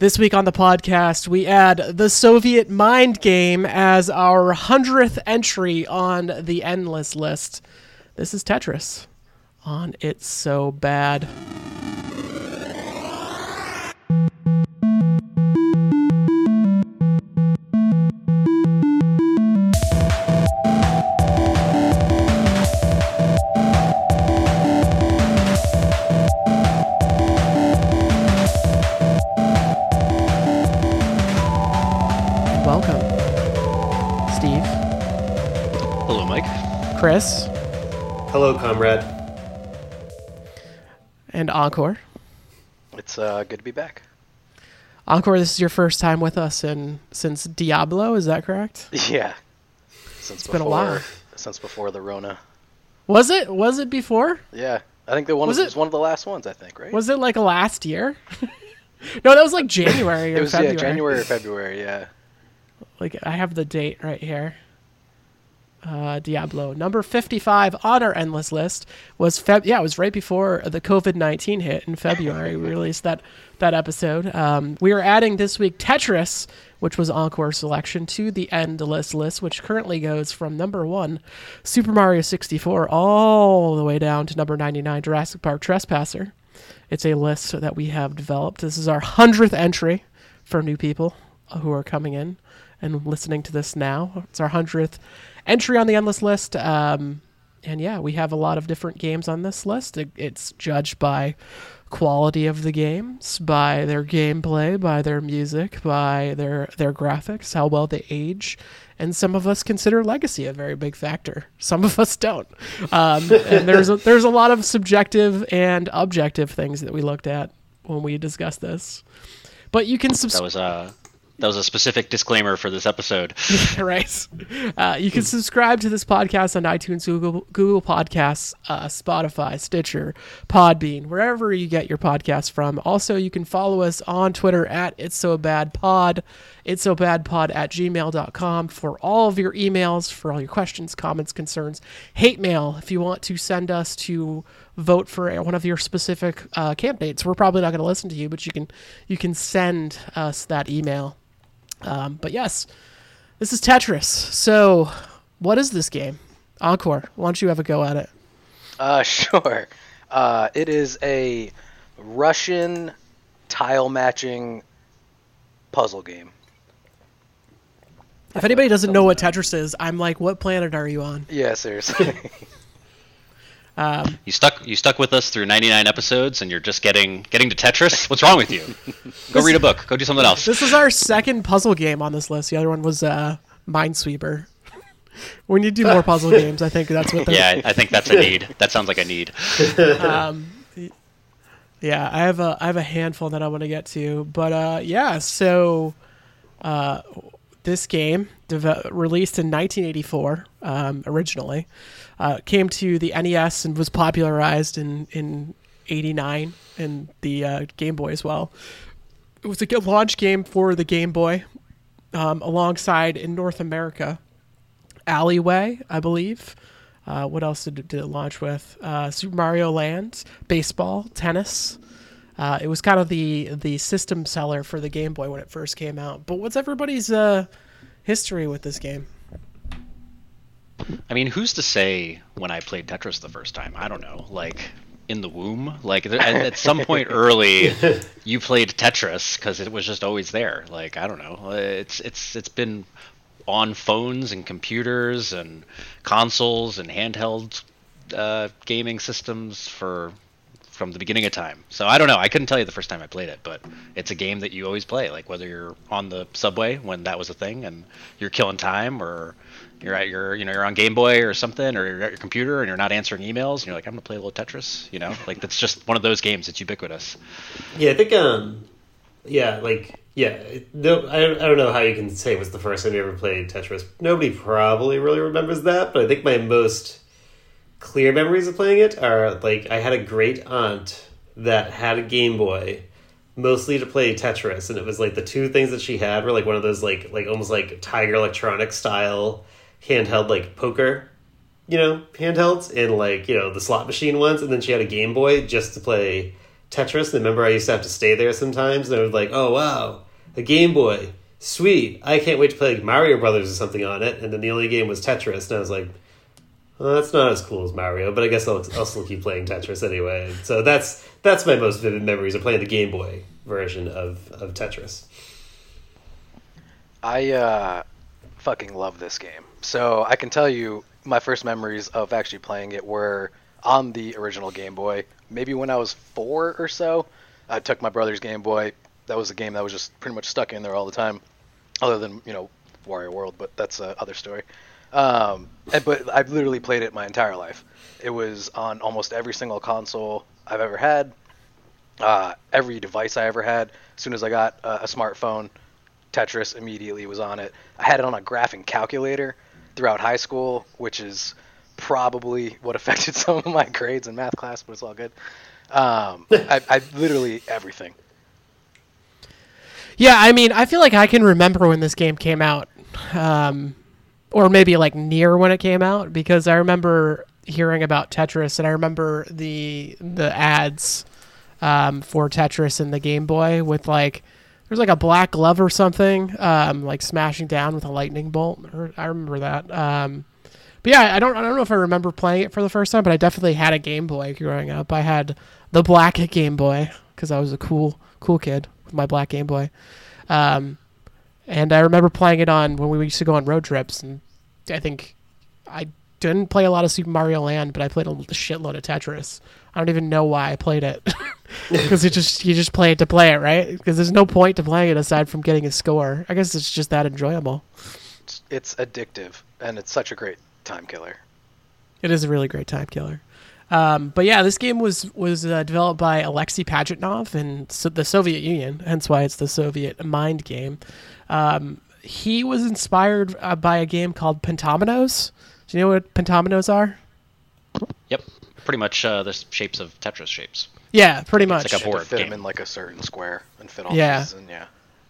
This week on the podcast, we add the Soviet Mind Game as our 100th entry on the endless list. This is Tetris on It's So Bad. Chris. Hello, comrade. And Encore. It's good to be back. Encore, this is your first time with us since Diablo, is that correct? Yeah. It's been a while. Since before the Rona. Was it? Was it before? Yeah. I think it was one of the last ones, I think, right? Was it like last year? No, that was like January or February. Yeah, January or February, yeah. Like, I have the date right here. Diablo number 55 on our endless list was it was right before the COVID-19 hit in February. We released that episode. We are adding this week Tetris, which was Encore's selection, to the endless list, which currently goes from number 1 Super Mario 64 all the way down to number 99 Jurassic Park Trespasser. It's a list that we have developed. This is our 100th entry for new people who are coming in and listening to this now. It's our 100th entry on the endless list. And yeah, we have a lot of different games on this list. It's judged by quality of the games, by their gameplay, by their music, by their graphics, how well they age. And some of us consider legacy a very big factor. Some of us don't. And there's a lot of subjective and objective things that we looked at when we discussed this. But you can That was a specific disclaimer for this episode. Right. You can subscribe to this podcast on iTunes, Google Podcasts, Spotify, Stitcher, Podbean, wherever you get your podcasts from. Also, you can follow us on Twitter at It's So Bad Pod, itssobadpod@gmail.com for all of your emails, for all your questions, comments, concerns, hate mail. If you want to send us to vote for one of your specific candidates, we're probably not going to listen to you, but you can send us that email. But yes, this is Tetris. So, what is this game? Encore, why don't you have a go at it? Sure. It is a Russian tile matching puzzle game. If anybody doesn't know what Tetris is, I'm like, what planet are you on? Yeah, seriously. You stuck with us through 99 episodes, and you're just getting to Tetris? What's wrong with you? Go read a book. Go do something else. This is our second puzzle game on this list. The other one was Minesweeper. We need to do more puzzle games. I think that's what. Yeah, I think that's a need. That sounds like a need. Yeah, I have a handful that I want to get to, but yeah. So, this game released in 1984 originally. Came to the NES and was popularized in 89 and the Game Boy as well. It was a launch game for the Game Boy alongside, in North America, Alleyway, I believe. What else did it launch with? Super Mario Land, baseball, tennis. It was kind of the system seller for the Game Boy when it first came out. But what's everybody's history with this game? I mean, who's to say when I played Tetris the first time? I don't know. Like, in the womb? Like, at some point early, you played Tetris because it was just always there. Like, I don't know. It's been on phones and computers and consoles and handheld gaming systems from the beginning of time. So I don't know. I couldn't tell you the first time I played it, but it's a game that you always play. Like, whether you're on the subway when that was a thing and you're killing time, or you're on Game Boy or something, or you're at your computer and you're not answering emails and you're like, I'm gonna play a little Tetris. Like, that's just one of those games that's ubiquitous. Yeah, I think no, I don't know how you can say it was the first time you ever played Tetris. Nobody probably really remembers that, but I think my most clear memories of playing it are, like, I had a great aunt that had a Game Boy mostly to play Tetris, and it was like the two things that she had were like one of those like almost like Tiger Electronics style handheld, like, poker, handhelds, and, like, the slot machine ones, and then she had a Game Boy just to play Tetris. And I remember I used to have to stay there sometimes, and I was like, oh, wow, a Game Boy. Sweet. I can't wait to play like Mario Brothers or something on it. And then the only game was Tetris, and I was like, well, that's not as cool as Mario, but I guess I'll still keep playing Tetris anyway. So that's my most vivid memories of playing the Game Boy version of Tetris. I fucking love this game. So I can tell you my first memories of actually playing it were on the original Game Boy. Maybe when I was 4 or so, I took my brother's Game Boy. That was a game that was just pretty much stuck in there all the time, other than, Wario World, but that's another story. But I've literally played it my entire life. It was on almost every single console I've ever had, every device I ever had. As soon as I got a smartphone, Tetris immediately was on it. I had it on a graphing calculator throughout high school, which is probably what affected some of my grades in math class, but it's all good. I literally everything. Yeah, I mean, I feel like I can remember when this game came out. Or maybe like near when it came out, because I remember hearing about Tetris, and I remember the ads for Tetris in the Game Boy with there's like a black glove or something, like smashing down with a lightning bolt. I remember that. But yeah, I don't know if I remember playing it for the first time, but I definitely had a Game Boy growing up. I had the black Game Boy because I was a cool kid with my black Game Boy. And I remember playing it on when we used to go on road trips, and I think I didn't play a lot of Super Mario Land, but I played a shitload of Tetris. I don't even know why I played it, because you just play it to play it, right? Because there's no point to playing it aside from getting a score. I guess it's just that enjoyable. It's addictive, and it's such a great time killer. It is a really great time killer. But yeah, this game was developed by Alexei Pajitnov in the Soviet Union, hence why it's the Soviet mind game. He was inspired by a game called Pentominoes. Do you know what Pentominoes are? Yep, pretty much the shapes of Tetris shapes. Yeah, pretty much. It's like a board fit game. them in like a certain square and fit all Yeah. pieces in. Yeah.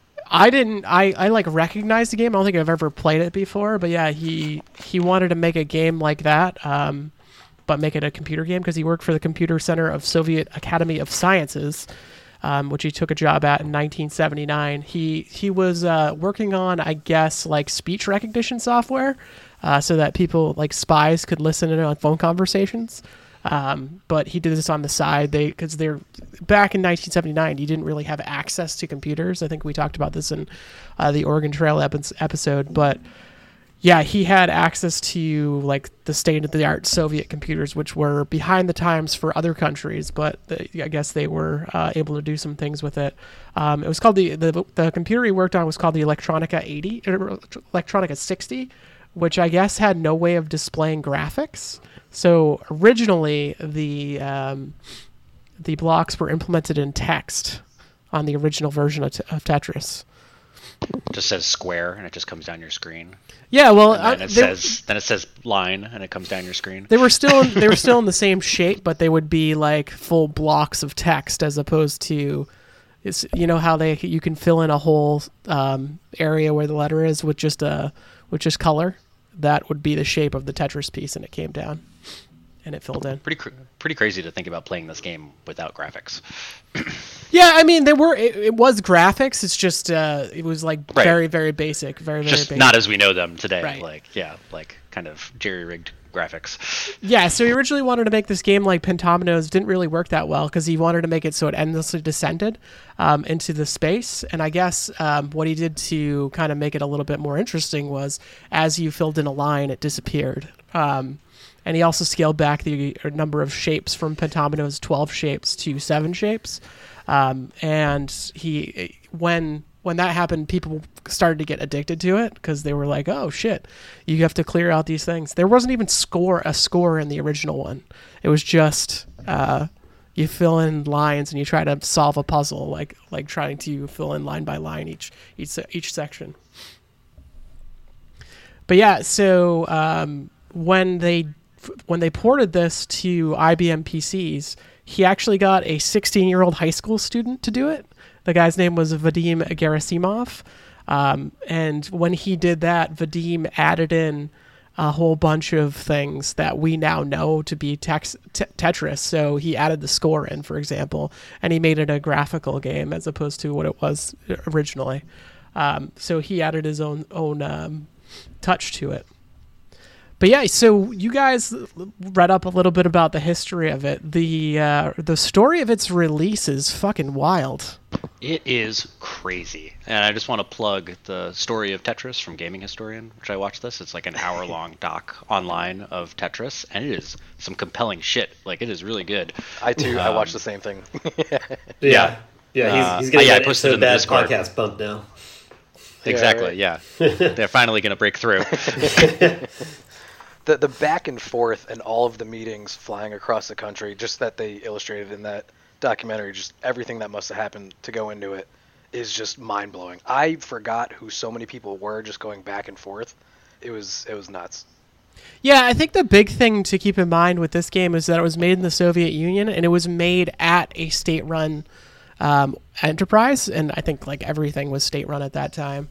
I like recognized the game. I don't think I've ever played it before, but yeah, he wanted to make a game like that, but make it a computer game because he worked for the Computer Center of Soviet Academy of Sciences, which he took a job at in 1979. He was working on, I guess, like speech recognition software, so that people like spies could listen in on phone conversations. But he did this on the side. Because they're back in 1979, you didn't really have access to computers. I think we talked about this in the Oregon Trail episode. But yeah, he had access to like the state-of-the-art Soviet computers, which were behind the times for other countries. But I guess they were able to do some things with it. It was called the computer he worked on was called the Electronica 60, which I guess had no way of displaying graphics. So originally, the blocks were implemented in text on the original version of Tetris. It just says square, and it just comes down your screen. Yeah, well, And then it says line, and it comes down your screen. They were still in the same shape, but they would be like full blocks of text as opposed to, how you can fill in a whole area where the letter is with just color. That would be the shape of the Tetris piece, and it came down, and it filled in. Pretty crazy to think about playing this game without graphics. Yeah, I mean, it was graphics. It's just it was like Right. very, very basic, very, very Just basic. not as we know them today. Right. Like kind of jerry-rigged graphics. Yeah, so he originally wanted to make this game like Pentominoes. Didn't really work that well because he wanted to make it so it endlessly descended into the space. And I guess what he did to kind of make it a little bit more interesting was as you filled in a line, it disappeared. And he also scaled back the number of shapes from Pentominoes' 12 shapes to 7 shapes. And when that happened, people started to get addicted to it because they were like, oh shit, you have to clear out these things. There wasn't even a score in the original one. It was just you fill in lines and you try to solve a puzzle, like trying to fill in line by line each section. But yeah, so when they ported this to IBM PCs, he actually got a 16-year-old high school student to do it. The guy's name was Vadim Gerasimov. And when he did that, Vadim added in a whole bunch of things that we now know to be Tetris. So he added the score in, for example, and he made it a graphical game as opposed to what it was originally. So he added his own touch to it. But yeah, so you guys read up a little bit about the history of it. The story of its release is fucking wild. It is crazy. And I just want to plug the story of Tetris from Gaming Historian, which I watched this. It's like an hour-long doc online of Tetris, and it is some compelling shit. Like, it is really good. I watched the same thing. Yeah. He's getting I that posted so in the bad Discord. podcast bump now. Exactly, right. yeah. They're finally going to break through. The back and forth and all of the meetings flying across the country, just that they illustrated in that documentary, just everything that must have happened to go into it is just mind-blowing. I forgot who so many people were just going back and forth. It was nuts. Yeah, I think the big thing to keep in mind with this game is that it was made in the Soviet Union, and it was made at a state-run enterprise, and I think like everything was state-run at that time.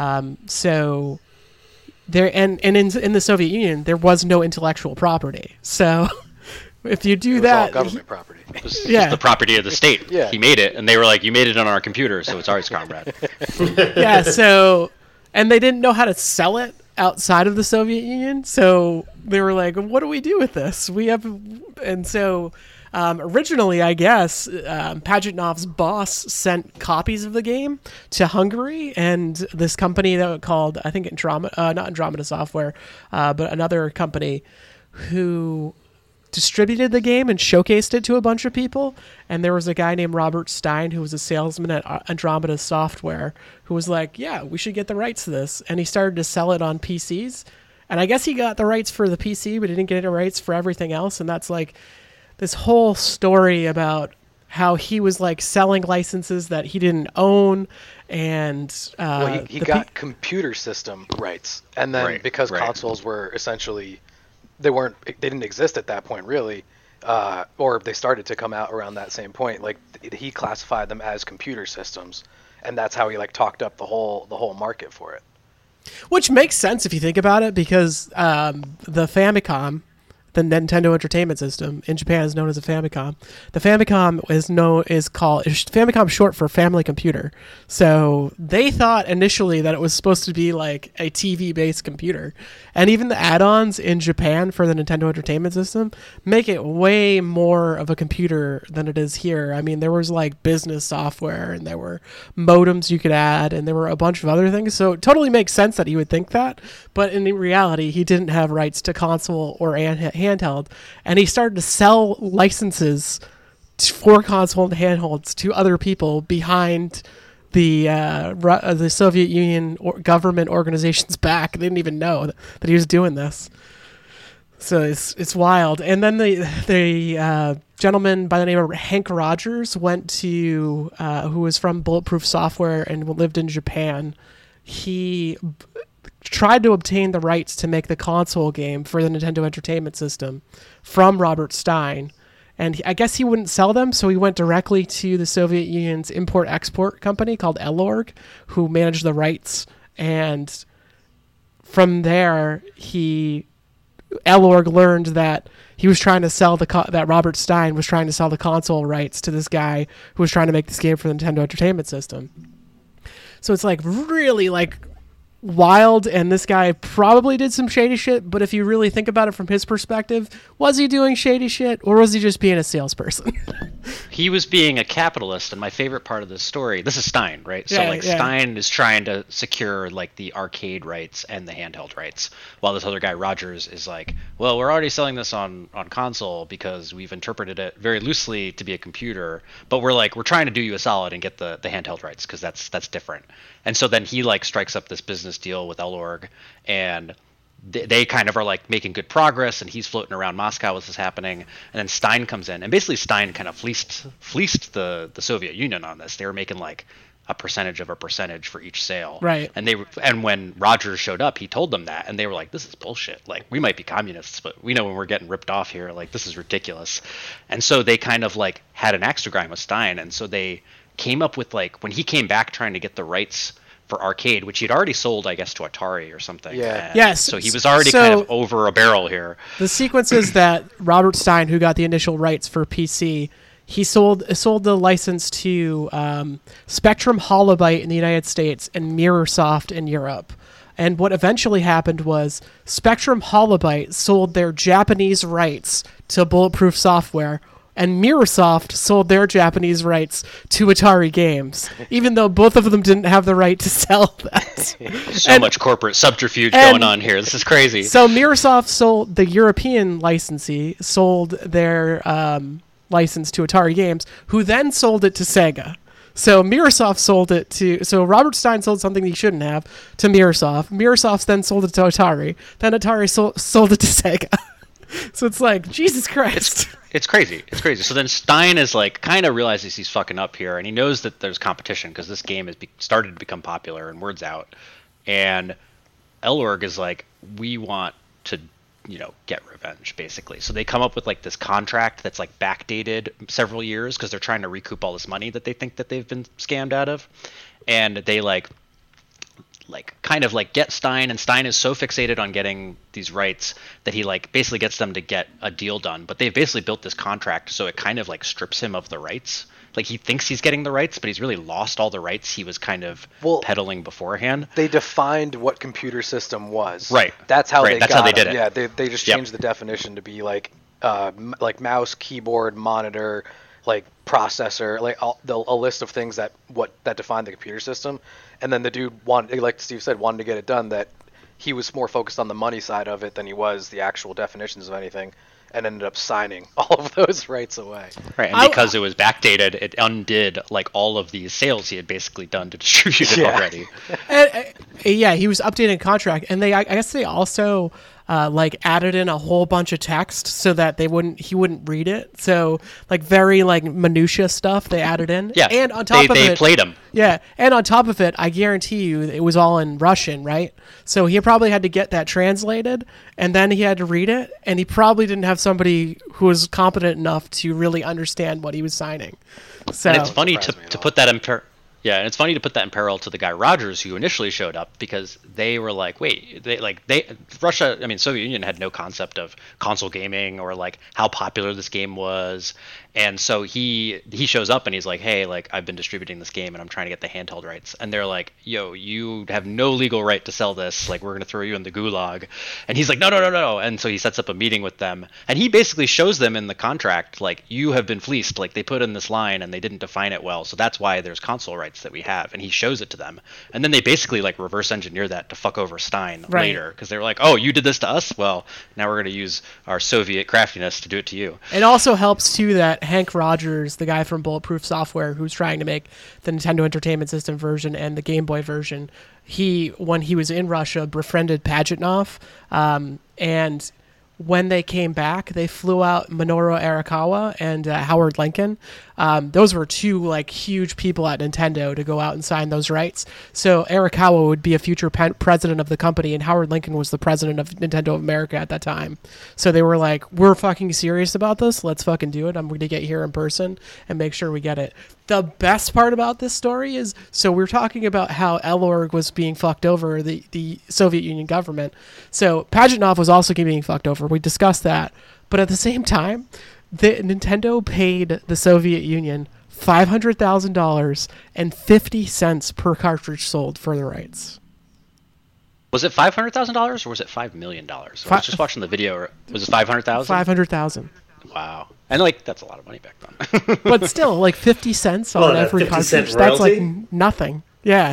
So there, and in the Soviet Union, there was no intellectual property. So if you do It was that, all government property. It was Yeah. the property of the state. Yeah. He made it, and they were like, you made it on our computer, so it's ours, comrade. yeah. So, and they didn't know how to sell it outside of the Soviet Union. So they were like, "What do we do with this? We have," and so. Originally, I guess, Pajitnov's boss sent copies of the game to Hungary, and this company that was called, I think, not Andromeda Software, but another company who distributed the game and showcased it to a bunch of people. And there was a guy named Robert Stein who was a salesman at Andromeda Software who was like, yeah, we should get the rights to this. And he started to sell it on PCs. And I guess he got the rights for the PC, but he didn't get the rights for everything else. And that's like this whole story about how he was like selling licenses that he didn't own, and He got computer system rights, and then because consoles were essentially they didn't exist at that point really, or they started to come out around that same point. Like he classified them as computer systems, and that's how he like talked up the whole market for it. which makes sense if you think about it, because the Famicom, the Nintendo Entertainment System in Japan, is known as a Famicom. The Famicom is called Famicom, short for Family Computer. So they thought initially that it was supposed to be like a TV-based computer, and even the add-ons in Japan for the Nintendo Entertainment System make it way more of a computer than it is here. I mean, there was like business software, and there were modems you could add, and there were a bunch of other things. So it totally makes sense that he would think that, but in reality, he didn't have rights to console or handheld, and he started to sell licenses for console and handhelds to other people behind the Soviet Union government organization's back. They didn't even know that he was doing this. So it's wild. And then the gentleman by the name of Hank Rogers went to who was from Bulletproof Software and lived in Japan. He tried to obtain the rights to make the console game for the Nintendo Entertainment System from Robert Stein, and I guess he wouldn't sell them, so he went directly to the Soviet Union's import-export company called Elorg, who managed the rights, and from there, Elorg learned that he was trying to sell that Robert Stein was trying to sell the console rights to this guy who was trying to make this game for the Nintendo Entertainment System. So it's like really like wild, and this guy probably did some shady shit, but if you really think about it from his perspective, was he doing shady shit, or was he just being a salesperson? He was being a capitalist, and my favorite part of this story, this is Stein, right? So Stein is trying to secure like the arcade rights and the handheld rights, while this other guy Rogers is like, well, we're already selling this on console because we've interpreted it very loosely to be a computer, but we're trying to do you a solid and get the handheld rights because that's different. And so then he like strikes up this business deal with Elorg, and they kind of are like making good progress, and he's floating around Moscow as this is happening, and then Stein comes in, and basically Stein kind of fleeced the Soviet Union on this. They were making like a percentage of a percentage for each sale, right? And when Rogers showed up, he told them that, and they were like, this is bullshit. Like, we might be communists, but we know when we're getting ripped off here. Like, this is ridiculous. And so they kind of like had an axe to grind with Stein, and so they came up with like, when he came back trying to get the rights for arcade, which he'd already sold, I guess, to Atari or something. Yeah. And Yes, so he was already so- kind of over a barrel here. The sequence is that Robert Stein, who got the initial rights for PC, he sold the license to Spectrum Holobyte in the United States and Mirrorsoft in Europe. And what eventually happened was Spectrum Holobyte sold their Japanese rights to Bulletproof Software, and Mirrorsoft sold their Japanese rights to Atari Games, even though both of them didn't have the right to sell that. So much corporate subterfuge and- going on here. This is crazy. So Mirrorsoft sold, the European licensee sold their license to Atari Games, who then sold it to Sega. So Mirrorsoft sold it to... So Robert Stein sold something he shouldn't have to Mirrorsoft. Mirrorsoft then sold it to Atari. Then Atari sold it to Sega. So it's like, Jesus Christ. It's crazy. It's crazy. So then Stein is like, kind of realizes he's fucking up here, and he knows that there's competition because this game has started to become popular and word's out. And Elorg is like, we want to, get revenge, basically. So they come up with like this contract that's like backdated several years because they're trying to recoup all this money that they think that they've been scammed out of. And they kind of get Stein, and Stein is so fixated on getting these rights that he basically gets them to get a deal done. But they've basically built this contract so it kind of strips him of the rights. He thinks he's getting the rights, but he's really lost all the rights he was kind of peddling beforehand. They defined what computer system was. Right. That's how Right. they did it. Yeah, they just changed the definition to be like mouse, keyboard, monitor, processor, a list of things that defined the computer system. And then the dude wanted, like Steve said, wanted to get it done, that he was more focused on the money side of it than he was the actual definitions of anything, and ended up signing all of those rights away. Right, and because it was backdated, it undid all of these sales he had basically done to distribute it already. Yeah, he was updating a contract, and I guess they also added in a whole bunch of text so that he wouldn't read it. So very minutia stuff they added in. Yeah, and on top of it, they played him. Yeah, and on top of it, I guarantee you it was all in Russian, right? So he probably had to get that translated, and then he had to read it, and he probably didn't have somebody who was competent enough to really understand what he was signing. So And it's funny to put that in and it's funny to put that in parallel to the guy Rogers who initially showed up, because they were Russia, Soviet Union had no concept of console gaming or how popular this game was. And so he shows up and he's like, hey, I've been distributing this game and I'm trying to get the handheld rights. And they're like, yo, you have no legal right to sell this. We're going to throw you in the gulag. And he's like, no. And so he sets up a meeting with them. And he basically shows them in the contract, you have been fleeced. They put in this line and they didn't define it well. So that's why there's console rights that we have. And he shows it to them. And then they basically reverse engineer that to fuck over Stein later. Because they were like, oh, you did this to us? Well, now we're going to use our Soviet craftiness to do it to you. It also helps too that Hank Rogers, the guy from Bulletproof Software, who's trying to make the Nintendo Entertainment System version and the Game Boy version, when he was in Russia, befriended Pajitnov, and when they came back, they flew out Minoru Arakawa and Howard Lincoln. Those were two huge people at Nintendo to go out and sign those rights. So Arakawa would be a future president of the company, and Howard Lincoln was the president of Nintendo of America at that time. So they were like, we're fucking serious about this. Let's fucking do it. I'm going to get here in person and make sure we get it. The best part about this story is, so we're talking about how Elorg was being fucked over, the Soviet Union government. So Pajitnov was also being fucked over. We discussed that. But at the same time, Nintendo paid the Soviet Union $500,000 and 50 cents per cartridge sold for the rights. Was it $500,000 or was it $5 million? I was just watching the video. Was it $500,000? $500,000. Wow. And that's a lot of money back then. But still, 50 cents on every 50 cent cartridge. That's royalty? Nothing. Yeah.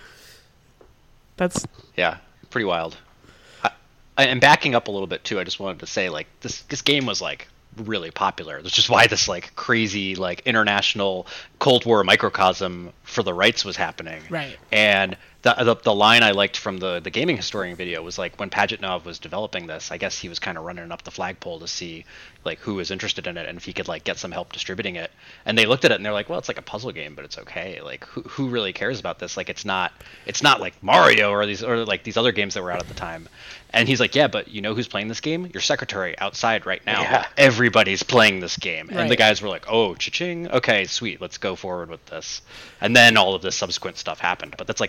Yeah, pretty wild. And backing up a little bit too, I just wanted to say this game was really popular. That's just why this crazy international Cold War microcosm for the rights was happening. Right. And the line I liked from the gaming historian video was when Pajitnov was developing this, I guess he was kind of running up the flagpole to see who was interested in it and if he could get some help distributing it. And they looked at it and they're like, well, it's a puzzle game, but it's okay. Who really cares about this? It's not like Mario or these other games that were out at the time. And he's like, yeah, but you know who's playing this game? Your secretary outside right now. Yeah. Everybody's playing this game. Right. And the guys were like, oh, cha-ching. Okay, sweet. Let's go forward with this. And then all of this subsequent stuff happened. But that's why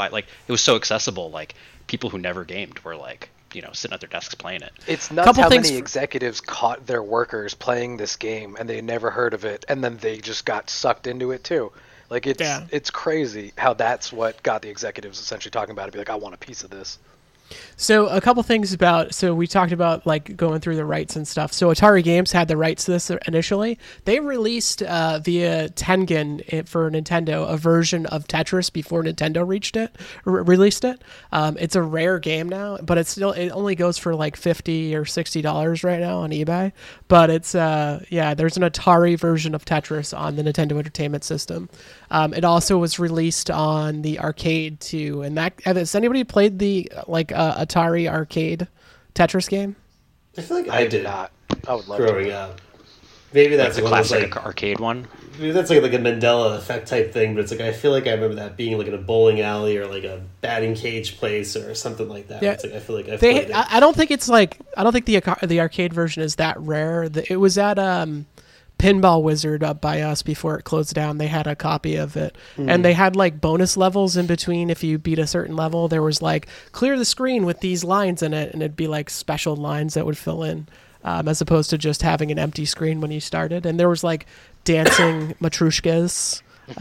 why, like, it was so accessible. Like, people who never gamed were like, sitting at their desks playing it. It's nuts how many executives caught their workers playing this game and they never heard of it, and then they just got sucked into it too. Like, it's crazy how that's what got the executives essentially talking about it, be like, I want a piece of this. So a couple things about, so we talked about like going through the rights and stuff. So Atari Games had the rights to this initially. They released via Tengen for Nintendo a version of Tetris before Nintendo released it. It's a rare game now, but it only goes for like $50 or $60 right now on eBay. But it's there's an Atari version of Tetris on the Nintendo Entertainment System. It also was released on the arcade too. And has anybody played the Atari arcade Tetris game? I feel like I did not. I would love growing up. Maybe that's like the classic arcade one. Maybe that's like a Mandela effect type thing, but it's like I feel like I remember that being like in a bowling alley or like a batting cage place or something like that. Yeah, it's like I feel like I've played it. I don't think it's like, I don't think the arcade version is that rare. It was at Pinball Wizard up by us before it closed down. They had a copy of it, and they had like bonus levels in between. If you beat a certain level, there was like clear the screen with these lines in it, and it'd be like special lines that would fill in, as opposed to just having an empty screen when you started. And there was like dancing matryoshkas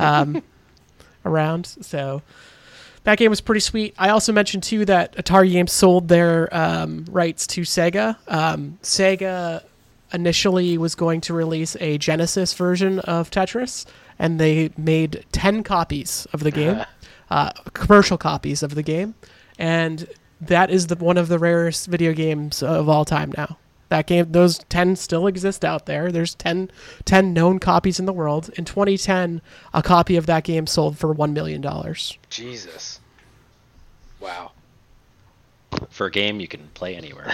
around. So that game was pretty sweet. I also mentioned too that Atari Games sold their rights to Sega. Sega initially was going to release a Genesis version of Tetris, and they made 10 copies of the game, commercial copies of the game, and that is one of the rarest video games of all time now. That game, those 10 still exist out there. There's 10 known copies in the world. In 2010, a copy of that game sold for $1 million. Jesus. Wow. For a game you can play anywhere.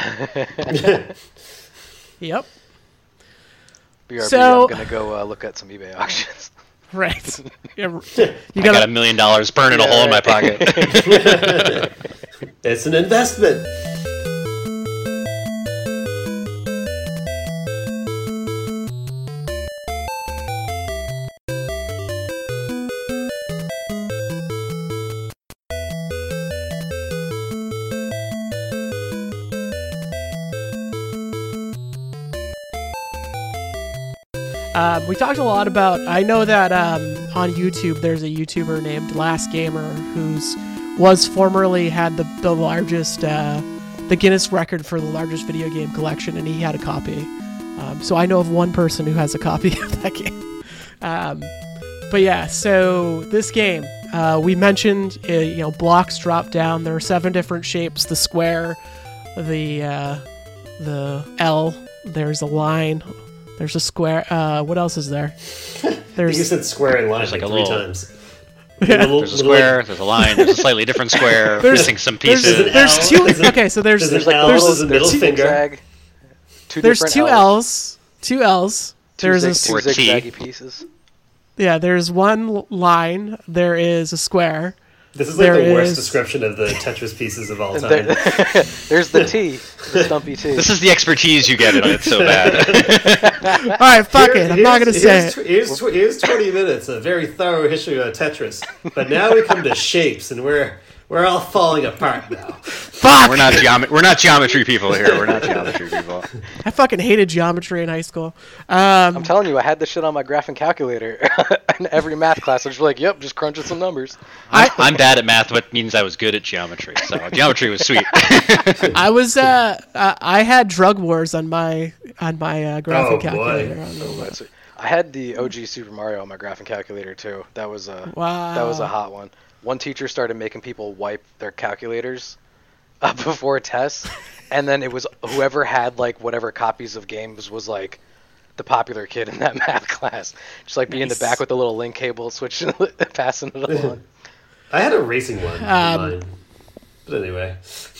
Yep. BRB, So, I'm going to go look at some eBay auctions. Right. You I got $1 million burning a hole in my pocket. It's an investment. We talked a lot about, I know that on YouTube there's a YouTuber named Last Gamer was formerly had the largest, the Guinness record for the largest video game collection, and he had a copy. So I know of one person who has a copy of that game. But yeah, so this game, we mentioned, blocks drop down. There are 7 different shapes: the square, the L, there's a line, there's a square. What else is there? You said square and line like 3 times. Yeah. There's a square, there's a line, there's a slightly different square, missing some pieces. There's 2. Okay, so there's an L, there's a middle finger. There's 2 L's. 2 L's. There's two zigzaggy pieces. Yeah, there's 1 line. There is a square. This is like the worst description of the Tetris pieces of all time. There's the T, the stumpy T. This is the expertise you get in it so bad. All right, fuck it. I'm not going to say it. Here's 20 minutes, a very thorough history of Tetris. But now we come to shapes, and we're all falling apart now. Fuck! We're not geometry people here. We're not geometry people. I fucking hated geometry in high school. I'm telling you, I had this shit on my graphing calculator. In every math class, I was like, yep, just crunching some numbers. I'm bad at math, but means I was good at geometry. So geometry was sweet. I had Drug Wars on my graphing calculator. I had the OG Super Mario on my graphing calculator too. That was a hot one. One teacher started making people wipe their calculators before tests, and then it was whoever had like whatever copies of games was like the popular kid in that math class. Just like be in the back with the little link cable, switching, passing it along. I had a racing one in mine. But anyway.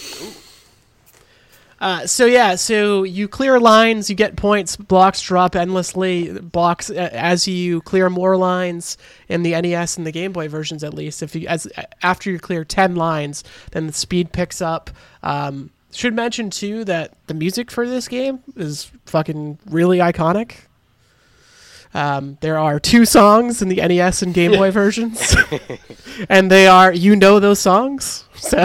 So you clear lines, you get points, blocks drop endlessly, blocks as you clear more lines in the NES and the Game Boy versions at least. After you clear 10 lines, then the speed picks up. Should mention too that the music for this game is fucking really iconic. There are 2 songs in the NES and Game Boy versions, and they are those songs. So,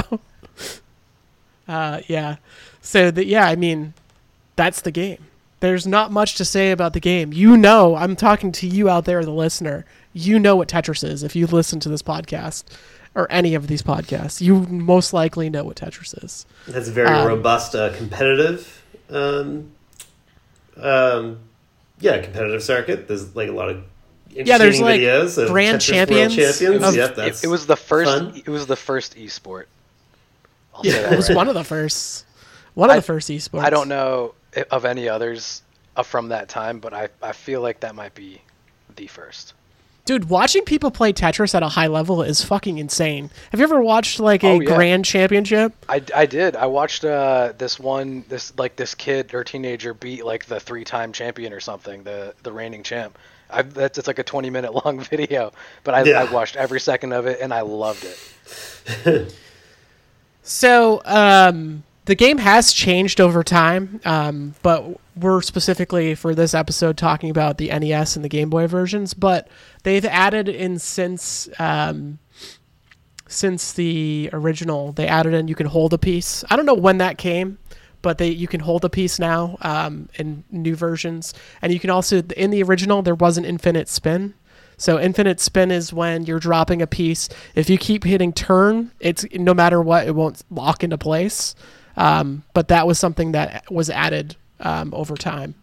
yeah. So I mean, that's the game. There's not much to say about the game. I'm talking to you out there, the listener. You know what Tetris is if you've listened to this podcast or any of these podcasts. You most likely know what Tetris is. That's a very robust, competitive, competitive circuit. There's like a lot of interesting there's like videos of grand Tetris champions. World champions. It was the first. fun. It was the first esport. It was one of the first. One of the first esports. I don't know of any others from that time, but I feel like that might be the first. Dude, watching people play Tetris at a high level is fucking insane. Have you ever watched like a grand championship? I did. I watched this kid or teenager beat like the 3-time champion or something, the reigning champ. It's like a 20-minute long video, but I watched every second of it and I loved it. So, the game has changed over time, but we're specifically for this episode talking about the NES and the Game Boy versions. But they've added in since the original, they added in you can hold a piece. I don't know when that came, but you can hold a piece now in new versions, and you can also in the original there was an infinite spin. So infinite spin is when you're dropping a piece. If you keep hitting turn, it's no matter what, it won't lock into place. But that was something that was added over time.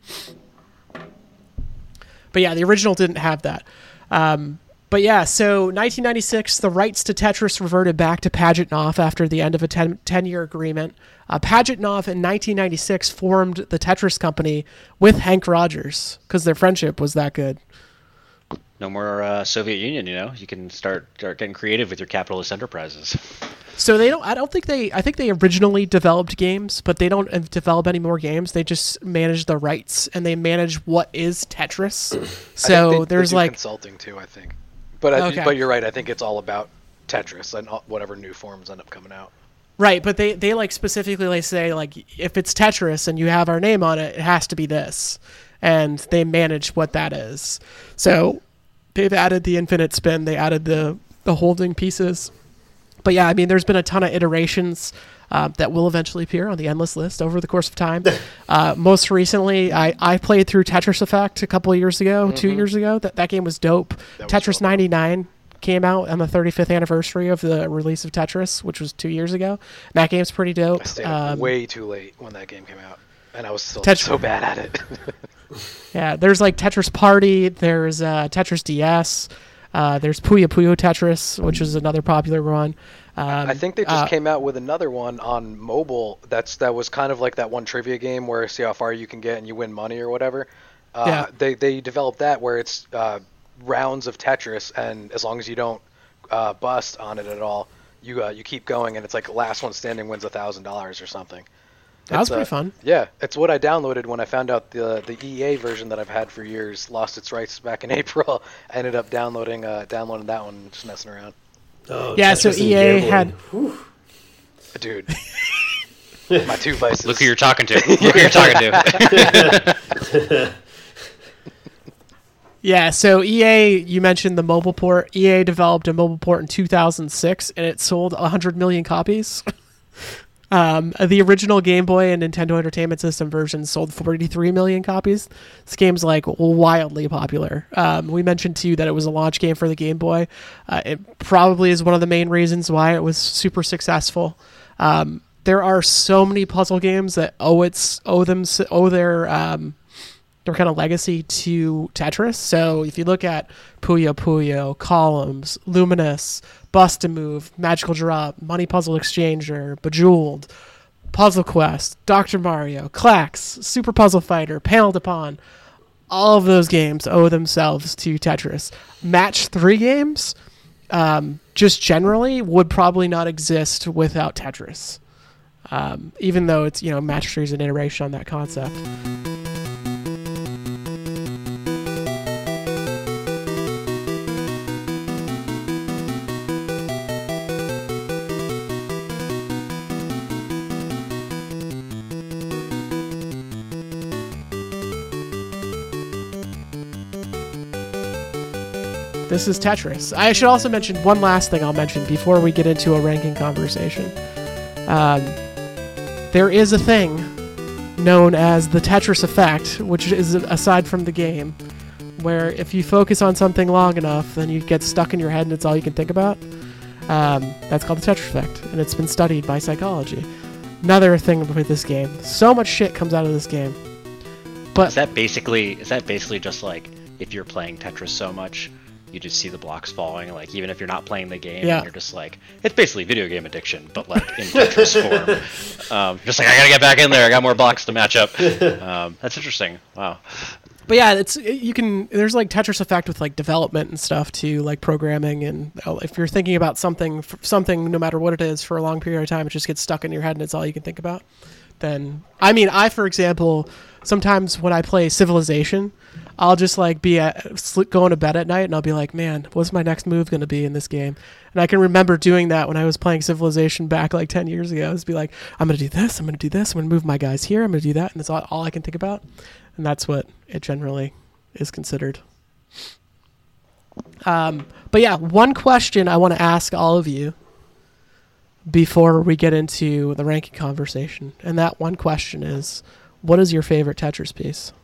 But yeah, the original didn't have that. But yeah, so 1996, the rights to Tetris reverted back to Pajitnov after the end of a 10-year agreement. Pajitnov in 1996 formed the Tetris company with Hank Rogers because their friendship was that good. No more Soviet Union, You can start getting creative with your capitalist enterprises. So I think they originally developed games, but they don't develop any more games. They just manage the rights and they manage what is Tetris. So there's they do like consulting too, I think. But you're right. I think it's all about Tetris and whatever new forms end up coming out. Right, but they like specifically like say like if it's Tetris and you have our name on it, it has to be this, and they manage what that is. So they've added the infinite spin. They added the holding pieces. But yeah, I mean, there's been a ton of iterations that will eventually appear on the endless list over the course of time. Most recently, I played through Tetris Effect a couple of years ago, 2 years ago. That game was dope. Tetris 99 came out on the 35th anniversary of the release of Tetris, which was 2 years ago. That game's pretty dope. I stayed up way too late when that game came out, and I was still so bad at it. Yeah, there's like Tetris Party. There's Tetris DS. There's Puyo Puyo Tetris, which is another popular one. I think they just came out with another one on mobile that was kind of like that one trivia game where see how far you can get and you win money or whatever. They developed that where it's rounds of Tetris, and as long as you don't bust on it at all, you keep going, and it's like last one standing wins $1,000 or something. That was pretty fun. Yeah, it's what I downloaded when I found out the EA version that I've had for years lost its rights back in April. I ended up downloading that one and just messing around. Oh, yeah, so EA had... Dude. My 2 vices. Look who you're talking to. Look who you're talking to. Yeah, so EA, you mentioned the mobile port. EA developed a mobile port in 2006, and it sold 100 million copies. The original Game Boy and Nintendo Entertainment System version sold 43 million copies. This game's like wildly popular. We mentioned to you that it was a launch game for the Game Boy. It probably is one of the main reasons why it was super successful. There are so many puzzle games that owe their kind of legacy to Tetris. So if you look at Puyo Puyo, Columns, Luminous, Bust a Move, Magical Drop, Money Puzzle Exchanger, Bejeweled, Puzzle Quest, Dr. Mario, Clax, Super Puzzle Fighter, Panel de Pon, all of those games owe themselves to Tetris. Match 3 games, just generally, would probably not exist without Tetris. Even though it's, Match 3 is an iteration on that concept. This is Tetris. I should also mention one last thing I'll mention before we get into a ranking conversation. There is a thing known as the Tetris effect, which is aside from the game, where if you focus on something long enough, then you get stuck in your head and it's all you can think about. That's called the Tetris effect, and it's been studied by psychology. Another thing with this game, so much shit comes out of this game. But Is that basically just like if you're playing Tetris so much, you just see the blocks falling, like even if you're not playing the game, Yeah. you're just like, it's basically video game addiction, but like in Tetris form. Just like, I gotta get back in there, I got more blocks to match up. That's interesting. Wow. But yeah, there's like Tetris effect with like development and stuff too, like programming, and if you're thinking about something no matter what it is for a long period of time, it just gets stuck in your head and it's all you can think about. Then I for example, sometimes when I play Civilization, I'll just like be going to bed at night and I'll be like, man, what's my next move going to be in this game? And I can remember doing that when I was playing Civilization back like 10 years ago. Just be like, I'm going to do this, I'm going to do this, I'm going to move my guys here, I'm going to do that, and that's all I can think about. And that's what it generally is considered. But yeah, one question I want to ask all of you before we get into the ranking conversation, and that one question is, what is your favorite Tetris piece?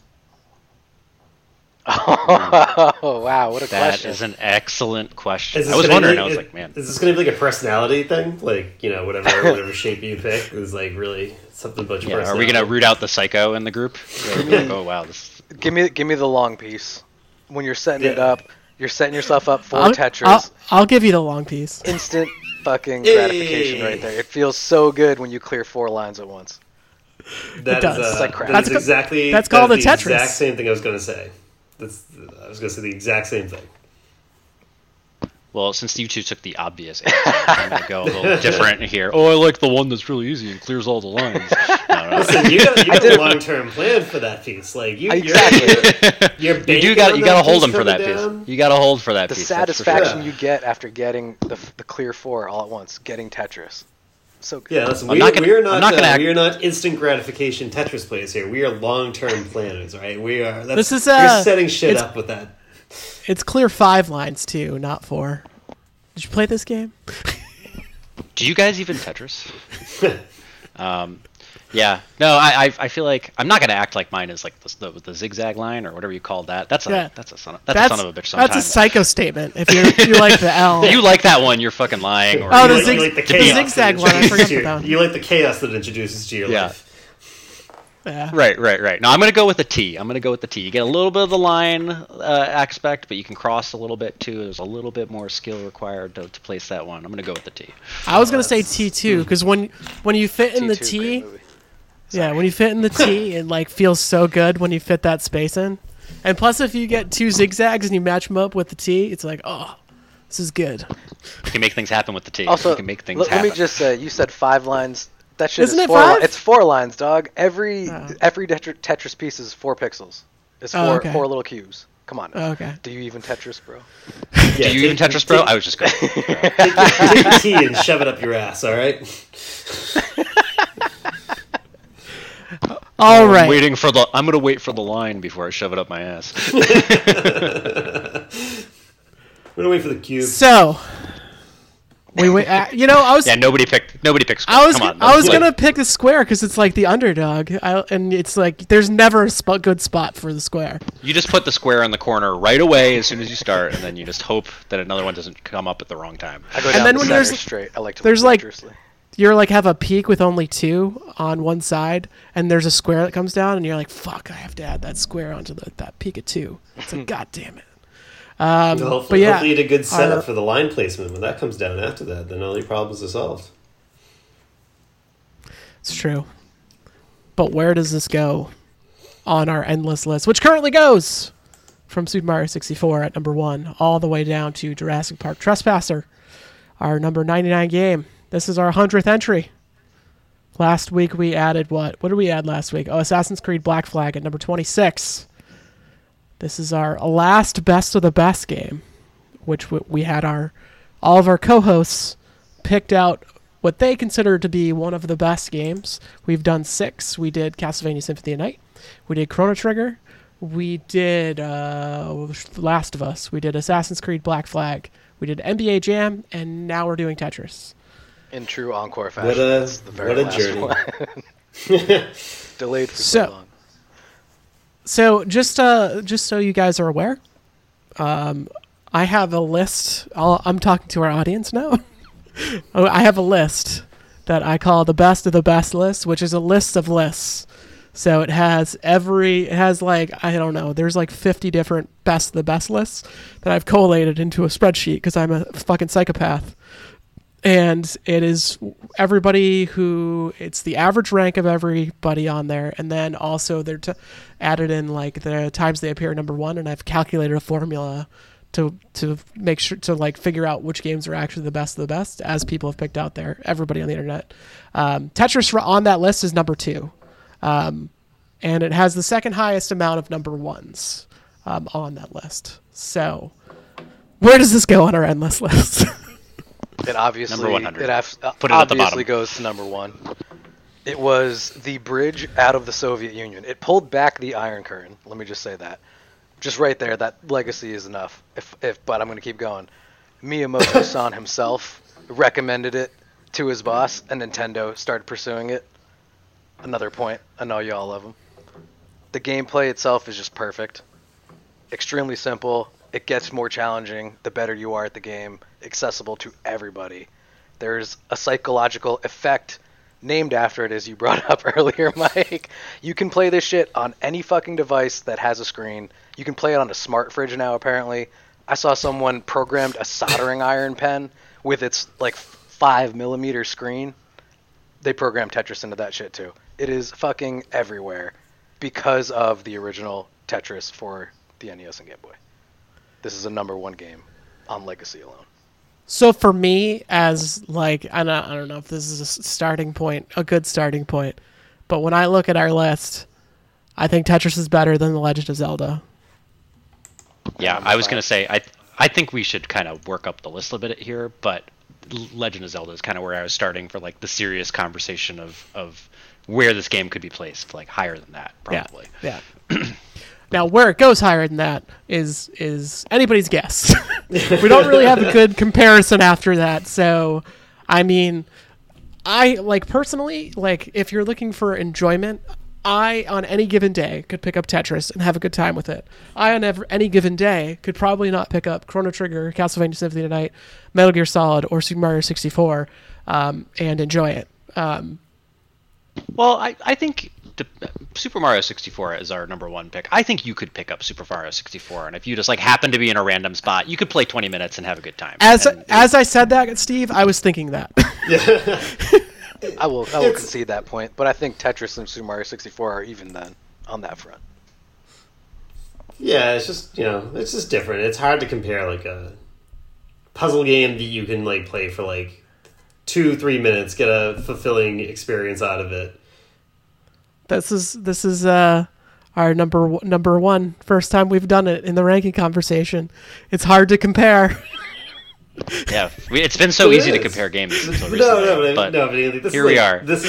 Oh, wow, what a That question. is an excellent question. Is this I was gonna wondering, be- I was like, man. Is this going to be like a personality thing? Like, whatever shape you pick is like really something about your Yeah, are personality. we gonna root out the psycho in the group? Like, oh wow, this. Give me the long piece. When you're setting it Yeah. up, you're setting yourself up for I'll- Tetris. I'll give you the long piece. Instant fucking Yay. gratification right there. It feels so good when you clear 4 lines at once. That It does. is, It's like crap. that is That's exactly that's called that a is the Tetris. exact same thing I was going to say. I was going to say the exact same thing. Well, since you two took the obvious answer, I'm gonna go a little different here. Oh, I like the one that's really easy and clears all the lines. No. Listen, you got a long-term plan for that piece. Like Exactly. you're You banking got on you that got to hold piece them for that coming down. piece. You got to hold for that The piece. that's for satisfaction sure. you get after getting the clear 4 all at once, getting Tetris. So good. Yeah, listen, I'm not gonna- we are I'm not gonna act- we are not instant gratification Tetris players here. We are long-term planners, right? We are. This is, we're setting shit it's- up with that. It's clear 5 lines too, not 4. Did you play this game? Do you guys even Tetris? Yeah. No, I feel like I'm not gonna act like mine is like the zigzag line or whatever you call that. That's a son of a bitch. Sometimes. That's a psycho statement. If you like the L. If you like that one, you're fucking lying. Or Oh, you the like- zig- chaos that zigzag one, I introduces forgot to your- about that. You like the chaos that introduces to your Yeah. life. Yeah. Right. No, I'm gonna go with the T. You get a little bit of the line aspect, but you can cross a little bit too. There's a little bit more skill required to place that one. I'm gonna go with the T. I was gonna say T2 because when you fit in the T2, T, great movie. yeah, when you fit in the T, it like feels so good when you fit that space in. And plus, if you get 2 zigzags and you match them up with the T, it's like, oh, this is good. You can make things happen with the T. Also, you can make things let happen. me just say, you said 5 lines. That shit Isn't is it 4 5? It's 4 lines, dog. Every Oh. Tetris piece is 4 pixels. It's 4 Oh, okay. 4 little cubes. Come on. Oh, okay. Do you even Tetris, bro? Yeah, Do you even Tetris, bro? I was just going. take the T and shove it up your ass. All right. All I'm right. waiting for I'm gonna wait for the line before I shove it up my ass. We're gonna wait for the cube. So, we wait. I was. Yeah, nobody picked. I was. Come on, I was like- gonna pick the square because it's like the underdog, and it's like there's never a good spot for the square. You just put the square in the corner right away as soon as you start, and then you just hope that another one doesn't come up at the wrong time. I go And down then the when center there's- straight. I like to there's move like- dangerously. You're like have a peak with only 2 on one side, and there's a square that comes down, and you're like, "Fuck! I have to add that square onto that peak of 2." It's like, God damn it. Hopefully, yeah, hopefully you did a good setup our- for the line placement. When that comes down after that, then all your problems are solved. It's true. But where does this go on our endless list, which currently goes from Super Mario 64 at number 1 all the way down to Jurassic Park Trespasser, our number 99 game. This is our 100th entry. Last week we added what? What did we add last week? Oh, Assassin's Creed Black Flag at number 26. This is our last best of the best game, which we had all of our co-hosts picked out what they consider to be one of the best games. We've done 6. We did Castlevania Symphony of the Night. We did Chrono Trigger. We did Last of Us. We did Assassin's Creed Black Flag. We did NBA Jam, and now we're doing Tetris. In true Encore fashion. That's the very last journey. one. Delayed for so long. So just so you guys are aware, I have a list. I'm talking to our audience now. I have a list that I call the best of the best list, which is a list of lists. So it has like, I don't know, there's like 50 different best of the best lists that I've collated into a spreadsheet because I'm a fucking psychopath. And it is it's the average rank of everybody on there. And then also they're added in like the times they appear number one. And I've calculated a formula to make sure to like figure out which games are actually the best of the best, as people have picked out there, everybody on the internet. Tetris on that list is number 2. And it has the second highest amount of number ones on that list. So where does this go on our endless list? It obviously, number 100. Put it at the bottom. Goes to number 1. It was the bridge out of the Soviet Union. It pulled back the Iron Curtain. Let me just say that. Just right there, that legacy is enough. But I'm going to keep going. Miyamoto-san himself recommended it to his boss, and Nintendo started pursuing it. Another point. I know y'all love them. The gameplay itself is just perfect. Extremely simple. It gets more challenging the better you are at the game. Accessible to everybody. There's a psychological effect named after it, as you brought up earlier, Mike. You can play this shit on any fucking device that has a screen. You can play it on a smart fridge now, apparently. I saw someone programmed a soldering iron pen with its like 5mm screen. They programmed Tetris into that shit too. It is fucking everywhere because of the original Tetris for the NES and Game Boy. This is a number 1 game on Legacy alone. So for me, as like, I don't know if this is a starting point, a good starting point, but when I look at our list, I think Tetris is better than The Legend of Zelda. Yeah, I was going to say, I think we should kind of work up the list a bit here, but Legend of Zelda is kind of where I was starting for like the serious conversation of where this game could be placed, like higher than that, probably. Yeah. Now, where it goes higher than that is anybody's guess. We don't really have a good comparison after that. So, I mean, I like personally, like if you're looking for enjoyment, I on any given day could pick up Tetris and have a good time with it. I on any given day could probably not pick up Chrono Trigger, Castlevania Symphony of the Night, Metal Gear Solid, or Super Mario 64 and enjoy it. Well, I think Super Mario 64 is our number 1 pick. I think you could pick up Super Mario 64, and if you just like happen to be in a random spot, you could play 20 minutes and have a good time. As I said that, Steve, I was thinking that. I will concede that point, but I think Tetris and Super Mario 64 are even then on that front. Yeah, it's just, it's just different. It's hard to compare like a puzzle game that you can like play for like 2-3 minutes, get a fulfilling experience out of it. This is our number 1 first time we've done it in the ranking conversation. It's hard to compare. Yeah, it's been so easy to compare games until recently. But here we are. I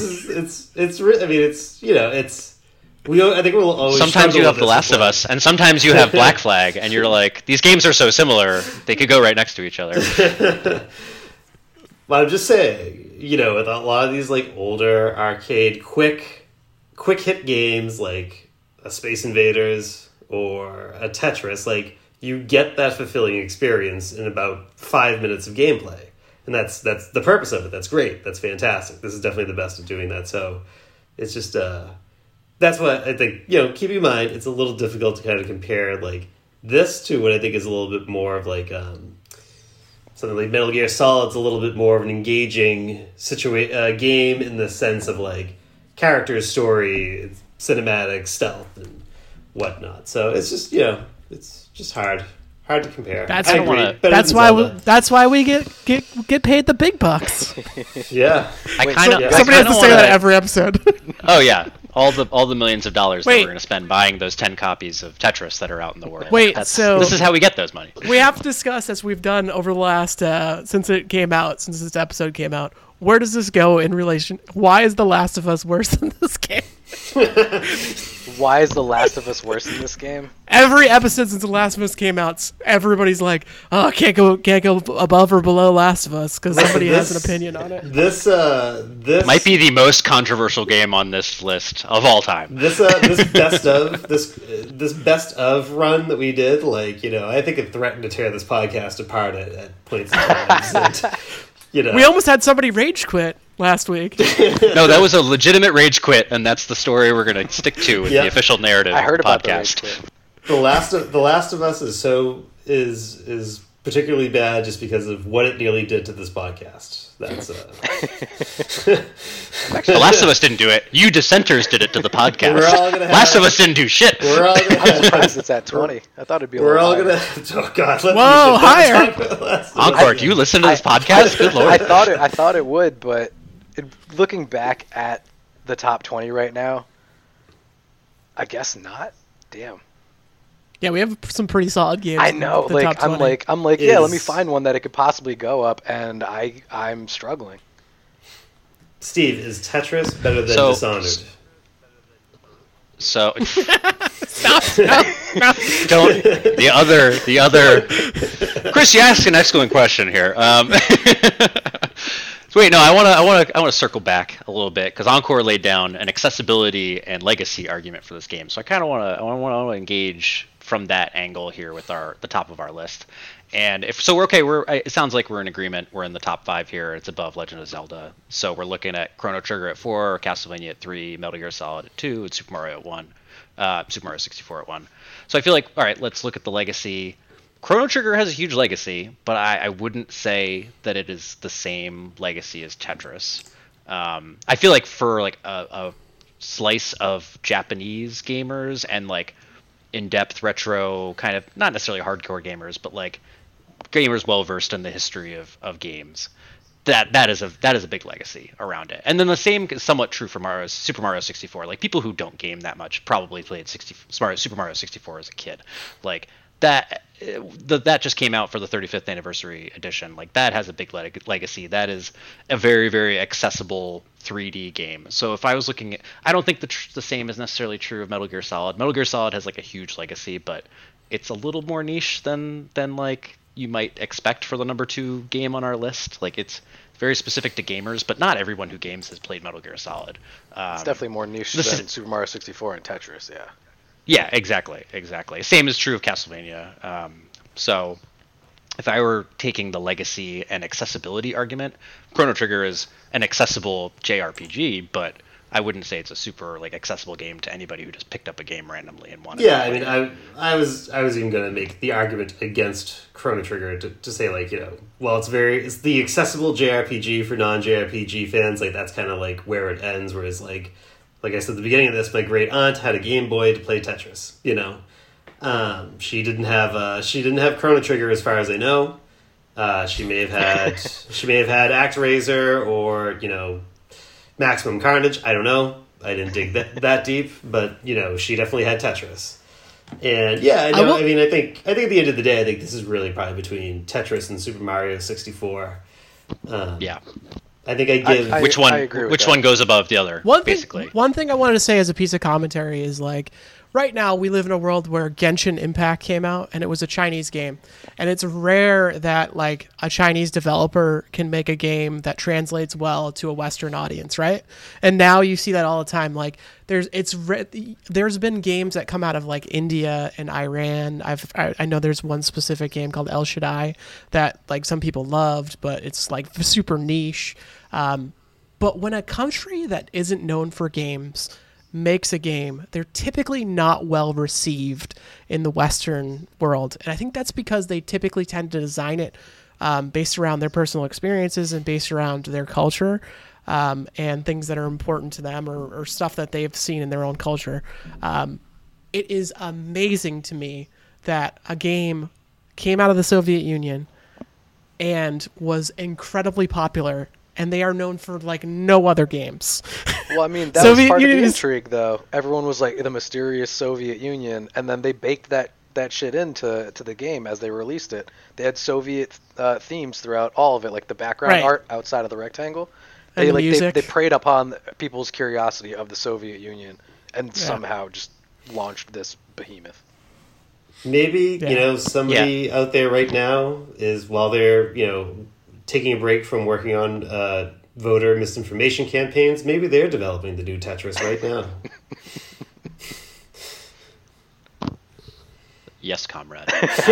think we'll always. Sometimes you have The Last of Us, and sometimes you have Black Flag, and you're like, these games are so similar, they could go right next to each other. Well, I'm just saying, with a lot of these like older arcade quick hit games like a Space Invaders or a Tetris, like you get that fulfilling experience in about 5 minutes of gameplay. And that's the purpose of it. That's great. That's fantastic. This is definitely the best of doing that. So it's just, that's what I think, keep in mind, it's a little difficult to kind of compare like this to what I think is a little bit more of like, something like Metal Gear Solid's a little bit more of an engaging game in the sense of like character story, cinematic stealth and whatnot. So it's just it's just hard to compare. That's why we get paid the big bucks. Yeah, somebody has to say that every episode. Oh yeah, all the millions of dollars that we're going to spend buying those 10 copies of Tetris that are out in the world. This is how we get those money. We have to discuss, as we've done over the last since this episode came out. Where does this go in relation? Why is The Last of Us worse than this game? Why is The Last of Us worse than this game? Every episode since The Last of Us came out, everybody's like, "Oh, can't go above or below Last of Us," because somebody has an opinion on it. This Might be the most controversial game on this list of all time. this best of run that we did, like, I think it threatened to tear this podcast apart at points in time. And, We almost had somebody rage quit last week. No, that was a legitimate rage quit, and that's the story we're going to stick to with Yep. the official narrative I heard about podcast. the rage quit. The Last of Us is particularly bad just because of what it nearly did to this podcast. That's The Last of Us didn't do it. You dissenters did it to the podcast. We're all gonna have- Last of Us didn't do shit. we're all gonna I'm surprised it's at 20. I thought it'd be a we're little all higher. gonna oh god, let Whoa, me higher. talk about The Last of Encore, Us. do you listen to this podcast? Good lord. I thought it would, but looking back at the top 20 right now, I guess not. Damn. Yeah, we have some pretty solid games. I in know. the top I'm 20. like, yeah, let me Is- find one that it could possibly go up, and I'm struggling. Steve, is Tetris better than So- Dishonored? So Stop. No. don't the other Chris, you asked an excellent question here. So wait, no, I want to circle back a little bit because Encore laid down an accessibility and legacy argument for this game. So I kind of want to engage from that angle here with the top of our list. And if so, we're okay. It sounds like we're in agreement. We're in the top 5 here. It's above Legend of Zelda. So we're looking at Chrono Trigger at 4, Castlevania at 3, Metal Gear Solid at 2, and Super Mario at 1, Super Mario 64 at 1. So I feel like, all right, let's look at the legacy. Chrono Trigger has a huge legacy, but I wouldn't say that it is the same legacy as Tetris. I feel like for like a slice of Japanese gamers and like in-depth retro kind of, not necessarily hardcore gamers, but like gamers well versed in the history of games, that is a big legacy around it. And then the same is somewhat true for Super Mario 64. Like people who don't game that much probably played Super Mario 64 as a kid. Like that just came out for the 35th anniversary edition. Like that has a big legacy. That is a very, very accessible 3D game. So if I was looking at, I don't think the same is necessarily true of Metal Gear Solid. Metal Gear Solid has like a huge legacy, but it's a little more niche than like you might expect for the number 2 game on our list. Like it's very specific to gamers, but not everyone who games has played Metal Gear Solid. It's definitely more niche than Super Mario 64 and Tetris, yeah. Yeah, exactly. Same is true of Castlevania. So if I were taking the legacy and accessibility argument, Chrono Trigger is an accessible JRPG, but I wouldn't say it's a super like accessible game to anybody who just picked up a game randomly and wanted. Yeah, to I play mean, I was even going to make the argument against Chrono Trigger to say like, well, it's the accessible JRPG for non-JRPG fans. Like that's kind of like where it ends. Whereas like I said at the beginning of this, my great aunt had a Game Boy to play Tetris. She didn't have Chrono Trigger as far as I know. She may have had ActRaiser or Maximum Carnage. I don't know. I didn't dig that deep, but she definitely had Tetris. And yeah, I know. I mean, I think at the end of the day, I think this is really probably between Tetris and Super Mario 64. Yeah. I think I give Which one goes above the other? Basically. One thing I wanted to say as a piece of commentary is like, right now we live in a world where Genshin Impact came out and it was a Chinese game, and it's rare that like a Chinese developer can make a game that translates well to a Western audience, right? And now you see that all the time. Like there's been games that come out of like India and Iran. I know there's one specific game called El Shaddai that like some people loved, but it's like super niche. But when a country that isn't known for games makes a game, they're typically not well received in the Western world. And I think that's because they typically tend to design it based around their personal experiences and based around their culture and things that are important to them or stuff that they've seen in their own culture. It is amazing to me that a game came out of the Soviet Union and was incredibly popular, and they are known for like no other games. Well, I mean, that was part of the intrigue, though. Everyone was like the mysterious Soviet Union, and then they baked that shit into the game as they released it. They had Soviet themes throughout all of it, like the background art outside of the rectangle. And the music. They preyed upon people's curiosity of the Soviet Union and somehow just launched this behemoth. Maybe, somebody out there right now is, while they're, taking a break from working on voter misinformation campaigns, maybe they're developing the new Tetris right now. Yes, comrade.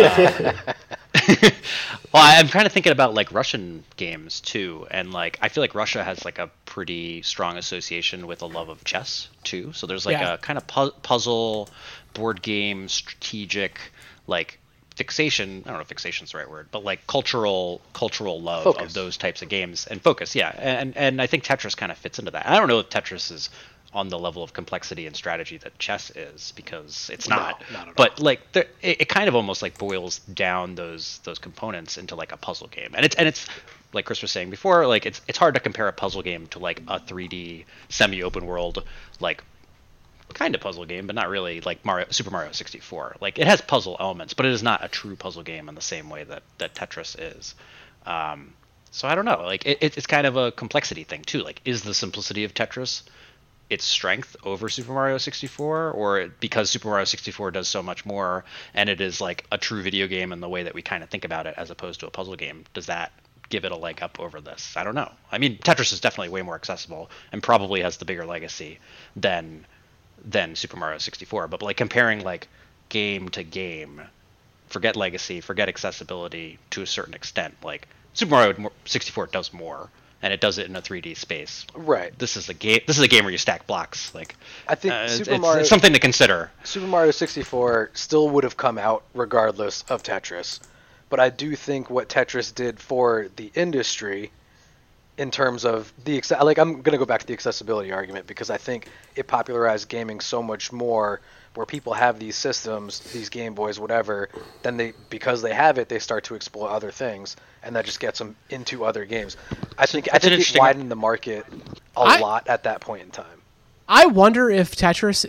Well, I'm kind of thinking about like Russian games too, and like I feel like Russia has like a pretty strong association with a love of chess too. So there's like a kind of puzzle, board game, strategic, like fixation. I don't know if fixation's the right word, but like cultural love of those types of games and focus. Yeah, and I think Tetris kind of fits into that. I don't know if Tetris is on the level of complexity and strategy that chess is, because it's not at all. But like it kind of almost like boils down those components into like a puzzle game, and it's like Chris was saying before, like it's hard to compare a puzzle game to like a 3D semi-open world like kind of puzzle game, but not really, like Super Mario 64. Like it has puzzle elements, but it is not a true puzzle game in the same way that Tetris is. So I don't know, like it's kind of a complexity thing too. Like, is the simplicity of Tetris its strength over Super Mario 64, or because Super Mario 64 does so much more and it is like a true video game in the way that we kind of think about it as opposed to a puzzle game, does that give it a leg up over this? I don't know. I mean, Tetris is definitely way more accessible and probably has the bigger legacy than Super Mario 64, but like comparing like game to game, forget legacy, forget accessibility to a certain extent, like Super Mario 64 does more, and it does it in a 3D space. Right. This is a game where you stack blocks. Like, I think it's something to consider. Super Mario 64 still would have come out regardless of Tetris, but I do think what Tetris did for the industry, in terms of I'm gonna go back to the accessibility argument, because I think it popularized gaming so much more, where people have these systems, these Game Boys, whatever, then because they have it, they start to explore other things, and that just gets them into other games. I think it widened the market a lot at that point in time. I wonder if Tetris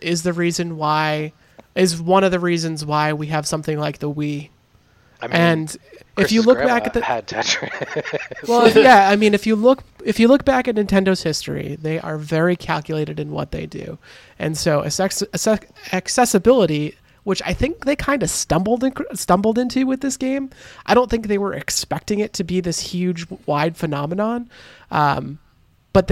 is one of the reasons why we have something like the Wii. I mean, and if you look back at had Tetris. Well, yeah, I mean, if you look back at Nintendo's history, they are very calculated in what they do, and so accessibility, which I think they kind of stumbled into with this game. I don't think they were expecting it to be this huge, wide phenomenon, but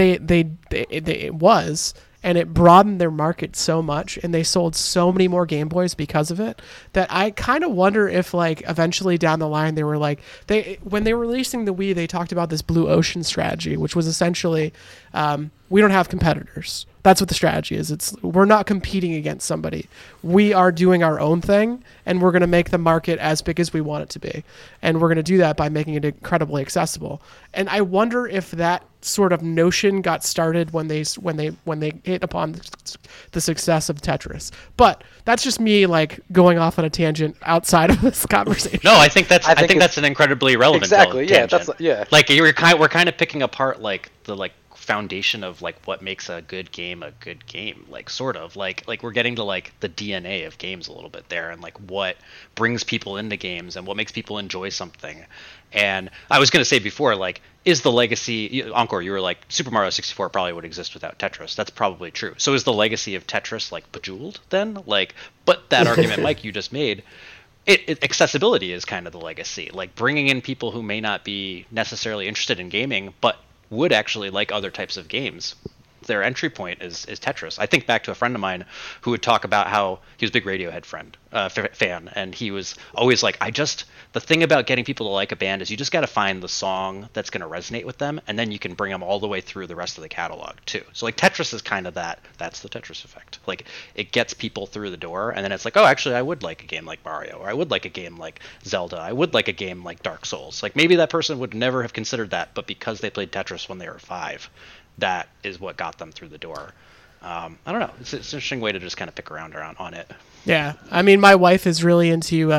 it was. And it broadened their market so much, and they sold so many more Game Boys because of it, that I kind of wonder if, like, eventually down the line they were like, when they were releasing the Wii, they talked about this blue ocean strategy, which was essentially, we don't have competitors. That's what the strategy is. We're not competing against somebody. We are doing our own thing, and we're going to make the market as big as we want it to be. And we're going to do that by making it incredibly accessible. And I wonder if that sort of notion got started when they hit upon the success of Tetris. But that's just me, like, going off on a tangent outside of this conversation. No, I think that's an incredibly relevant exactly. Yeah, tangent. Like we're kind of picking apart like the foundation of like what makes a good game, like sort of like we're getting to like the DNA of games a little bit there, and like what brings people into games and what makes people enjoy something. And I was going to say before, like, is the legacy, Encore, you were like, Super Mario 64 probably would exist without Tetris. That's probably true. So is the legacy of Tetris like bejeweled then? Like, but that argument, Mike, you just made, accessibility is kind of the legacy, like bringing in people who may not be necessarily interested in gaming, but would actually like other types of games. Their entry point is Tetris. I think back to a friend of mine who would talk about how he was a big Radiohead fan, and he was always like, the thing about getting people to like a band is you just got to find the song that's going to resonate with them, and then you can bring them all the way through the rest of the catalog too. So like Tetris is kind of that's the Tetris effect. Like it gets people through the door, and then it's like, oh, actually I would like a game like Mario, or I would like a game like Zelda, I would like a game like Dark Souls. Like maybe that person would never have considered that, but because they played Tetris when they were 5, that is what got them through the door. I don't know. It's an interesting way to just kind of pick around on it. Yeah. I mean, my wife is really into,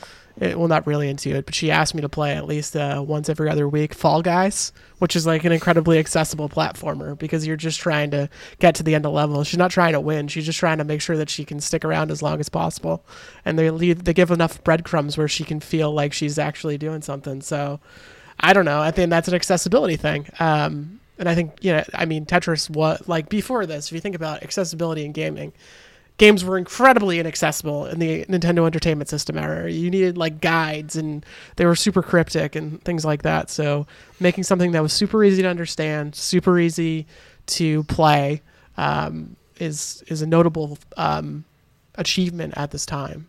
not really into it, but she asked me to play at least once every other week Fall Guys, which is like an incredibly accessible platformer because you're just trying to get to the end of level. She's not trying to win. She's just trying to make sure that she can stick around as long as possible. And they give enough breadcrumbs where she can feel like she's actually doing something. So I don't know. I think that's an accessibility thing. And I think, Tetris was, like, before this, if you think about accessibility in gaming, games were incredibly inaccessible in the Nintendo Entertainment System era. You needed, like, guides, and they were super cryptic and things like that. So making something that was super easy to understand, super easy to play, is a notable achievement at this time.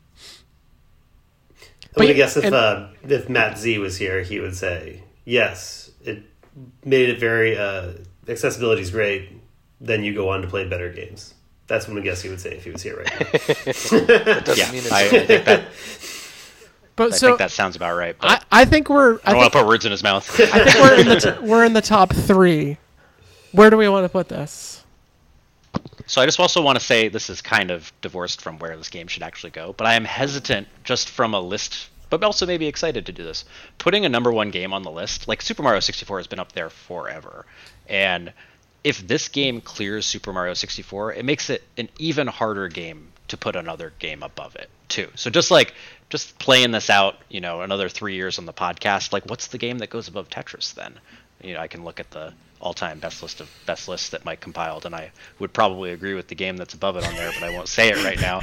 I would guess if Matt Z was here, he would say, yes, it made it very, accessibility is great, then you go on to play better games. That's what I guess he would say if he was here right now. That doesn't mean it's I think that. But I think that sounds about right. But I think we're. I don't want to put words in his mouth. I think we're in the top 3. Where do we want to put this? So I just also want to say this is kind of divorced from where this game should actually go, but I am hesitant just from a list, but also maybe excited to do this. Putting a number 1 game on the list, like Super Mario 64 has been up there forever. And if this game clears Super Mario 64, it makes it an even harder game to put another game above it too. So just playing this out, another 3 years on the podcast, like what's the game that goes above Tetris then? I can look at the all-time best lists that Mike compiled, and I would probably agree with the game that's above it on there, but I won't say it right now.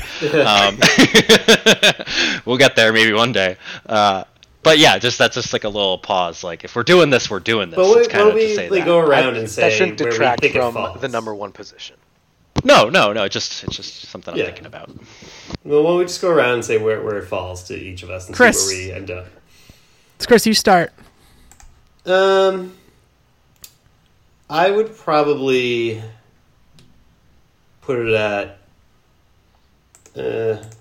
We'll get there maybe one day. But yeah, that's just like a little pause. Like if we're doing this, we're doing this. But it's kind of to say that. Go around and say that shouldn't detract where we think from the number 1 position. No. It's just something I'm thinking about. Well, why don't we just go around and say where it falls to each of us and Chris, see where we end up. Chris, you start. I would probably put it at I'm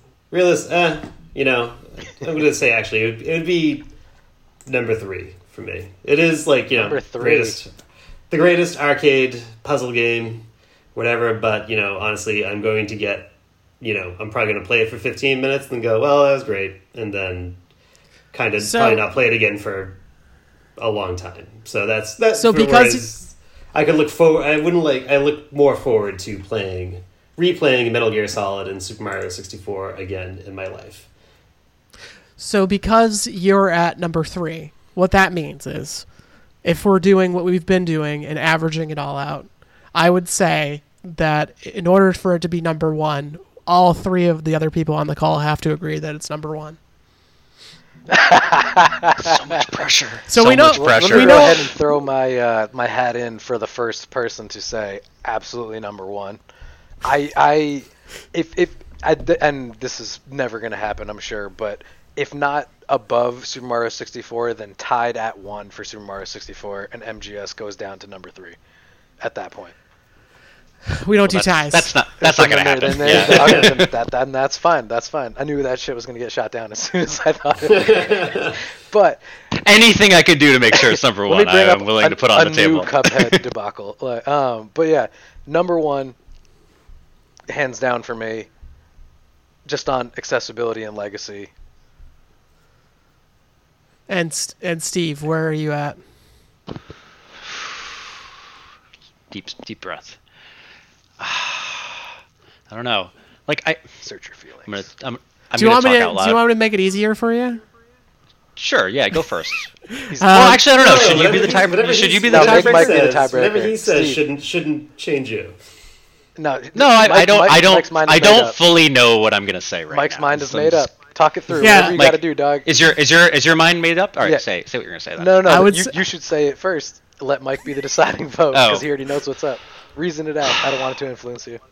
going to say actually it would be number 3 for me. It is like, number 3. the greatest arcade puzzle game, whatever, but honestly, I'm going to get, I'm probably going to play it for 15 minutes and go, well, that was great, and then kind of probably not play it again for a long time. So that's so because I could look forward. I look more forward to replaying Metal Gear Solid and Super Mario 64 again in my life. So because you're at number 3, what that means is, if we're doing what we've been doing and averaging it all out, I would say that in order for it to be number 1, all 3 of the other people on the call have to agree that it's number 1. So much pressure. So we know. Much pressure. Let me go ahead and throw my my hat in for the first person to say absolutely number 1. And this is never going to happen, I'm sure, but if not above Super Mario 64, then tied at 1 for Super Mario 64, and MGS goes down to number 3 at that point. We don't do ties. That's not going to happen. Then that's fine. That's fine. I knew that shit was going to get shot down as soon as I thought it. But anything I could do to make sure it's number 1, I'm willing to put on the table. A new Cuphead debacle. But yeah, number 1, hands down for me, just on accessibility and legacy. And Steve, where are you at? Deep breath. I don't know. Search your feelings. Do you want me to make it easier for you? Sure. Yeah. Go first. Well, actually, I don't know. Should you be the tiebreaker? Should you be the tiebreaker? Whatever he says shouldn't change you. No. I don't fully know what I'm gonna say right Mike's now. mind is made up. Talk it through. Yeah. Whatever you got to do, dog. Is your mind made up? All right. Yeah. Say what you're gonna say. Then. No. You should say it first. Let Mike be the deciding vote because he already knows what's up. Reason it out. I don't want it to influence you.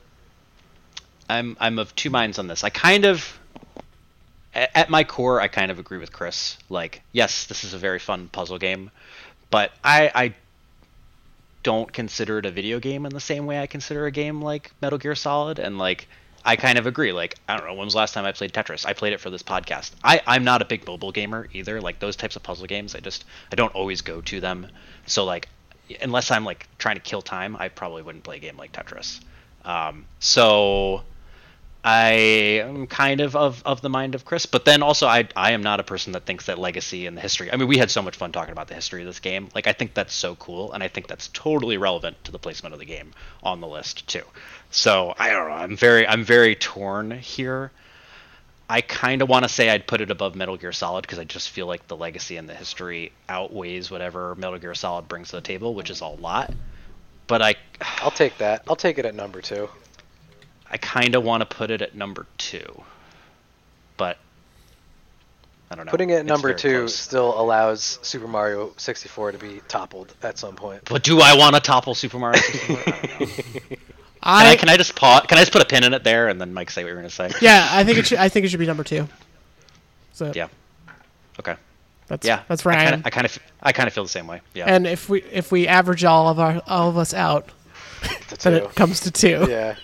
I'm of 2 minds on this. I kind of, at my core, I kind of agree with Chris. Like, yes, this is a very fun puzzle game, but I don't consider it a video game in the same way I consider a game like Metal Gear Solid. And like, I kind of agree. Like, I don't know, when was the last time I played Tetris? I played it for this podcast. I'm not a big mobile gamer either. Like, those types of puzzle games, I don't always go to them. So like, unless I'm like trying to kill time, I probably wouldn't play a game like Tetris. So I am kind of the mind of Chris, but then also I am not a person that thinks that legacy and the history. I mean, we had so much fun talking about the history of this game. Like, I think that's so cool, and I think that's totally relevant to the placement of the game on the list too. So I don't know. I'm very torn here. I kind of want to say I'd put it above Metal Gear Solid because I just feel like the legacy and the history outweighs whatever Metal Gear Solid brings to the table, which is a lot. But I'll take that. I'll take it at number 2. I kind of want to put it at number 2, but I don't know. Putting it at It's number very 2 close. still allows Super Mario 64 to be toppled at some point. But do I want to topple Super Mario 64? I don't know. I Can I just pause? Can I just put a pin in it there and then Mike say what you're going to say? yeah, I think it should be number 2. So Yeah. Okay. that's Yeah. that's where I am. I kind of feel the same way. Yeah. And if we average all of us out, To then 2. it comes to 2. Yeah.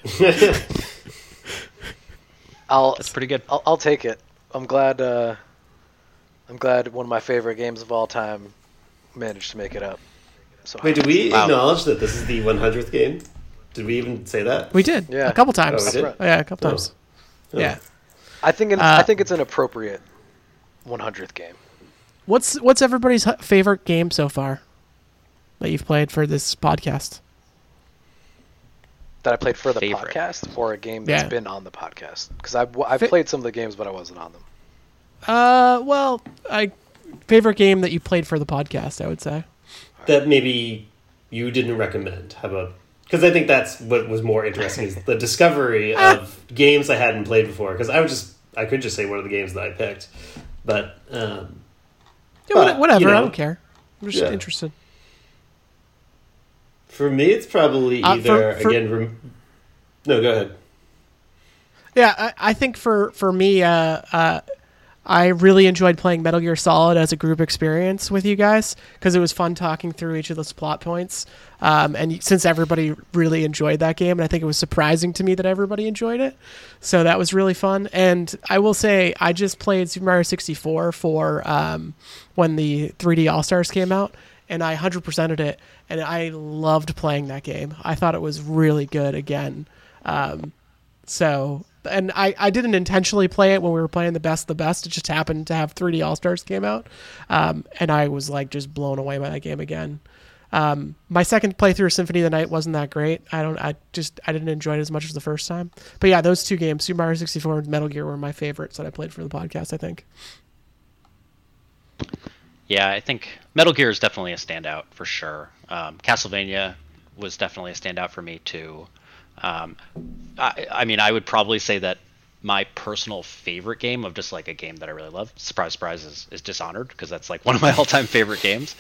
I'll That's pretty good. I'll take it. I'm glad one of my favorite games of all time managed to make it up. So Wait, did we Wow. acknowledge that this is the 100th game? Did we even say that? We did Yeah. a couple times. Oh, we did? Yeah, a couple Oh. times. Oh. Yeah. I think it's an appropriate 100th game. What's everybody's favorite game so far that you've played for this podcast? That I played for the Favorite. podcast, or a game that's Yeah. been on the podcast? Because I've Fa- played some of the games, but I wasn't on them. Well, favorite game that you played for the podcast, I would say. That maybe you didn't recommend. How about? Because I think that's what was more interesting is the discovery of games I hadn't played before. Because I could just say one of the games that I picked, but Yeah, But, whatever, you know, I don't care. I'm just yeah. interested. for me, it's probably either for- No, go ahead. Yeah, I think for me, I really enjoyed playing Metal Gear Solid as a group experience with you guys because it was fun talking through each of those plot points. And since everybody really enjoyed that game, and I think it was surprising to me that everybody enjoyed it, so that was really fun. And I will say, I just played Super Mario 64 for when the 3D All Stars came out, and I 100%ed it, and I loved playing that game. I thought it was really good again. And I didn't intentionally play it when we were playing the best of the best. It just happened to have 3D All Stars came out, and I was like just blown away by that game again. My second playthrough of Symphony of the Night wasn't that great. I didn't enjoy it as much as the first time. But yeah, those two games, Super Mario 64 and Metal Gear, were my favorites that I played for the podcast, I think. Yeah, I think Metal Gear is definitely a standout for sure. Castlevania was definitely a standout for me too. I mean, I would probably say that my personal favorite game of just like a game that I really love, surprise, surprise, is Dishonored, because that's like one of my all-time favorite games.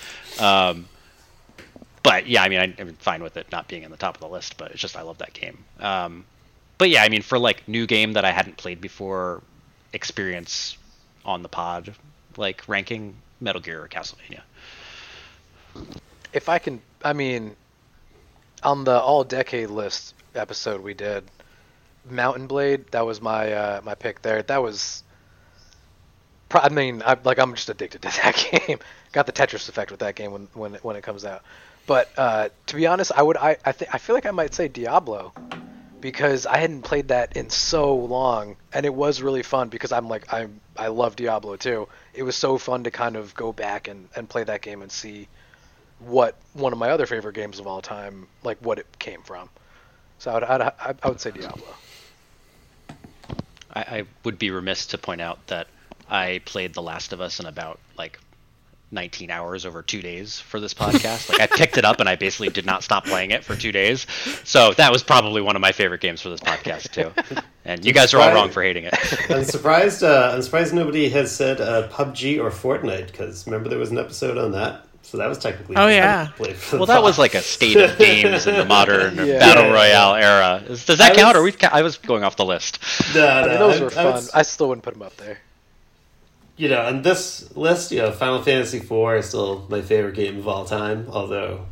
But yeah, I mean, I'm fine with it not being in the top of the list, but it's just I love that game. But yeah, I mean, for like new game that I hadn't played before, experience on the pod, like ranking Metal Gear or Castlevania. If I can, I mean, on the all-decade list episode we did, Mountain Blade, that was my my pick there. That was, I'm just addicted to that game. Got the Tetris effect with that game when it comes out. But to be honest, I feel like I might say Diablo, because I hadn't played that in so long, and it was really fun because I love Diablo too. It was so fun to kind of go back and play that game and see what one of my other favorite games of all time, like what it came from. So I would say Diablo. I would be remiss to point out that I played The Last of Us in about like 19 hours over 2 days for this podcast. Like I picked it up and I basically did not stop playing it for 2 days. So that was probably one of my favorite games for this podcast too. And you guys are all wrong for hating it. I'm surprised nobody has said PUBG or Fortnite, because remember there was an episode on that. So that was technically Oh, yeah. played for the Well, that was pod. like a state of games in the modern Yeah. battle royale era. Does that I count? was- I was going off the list. No, I mean, those were fun. was- I still wouldn't put them up there. on this list, Final Fantasy IV is still my favorite game of all time, although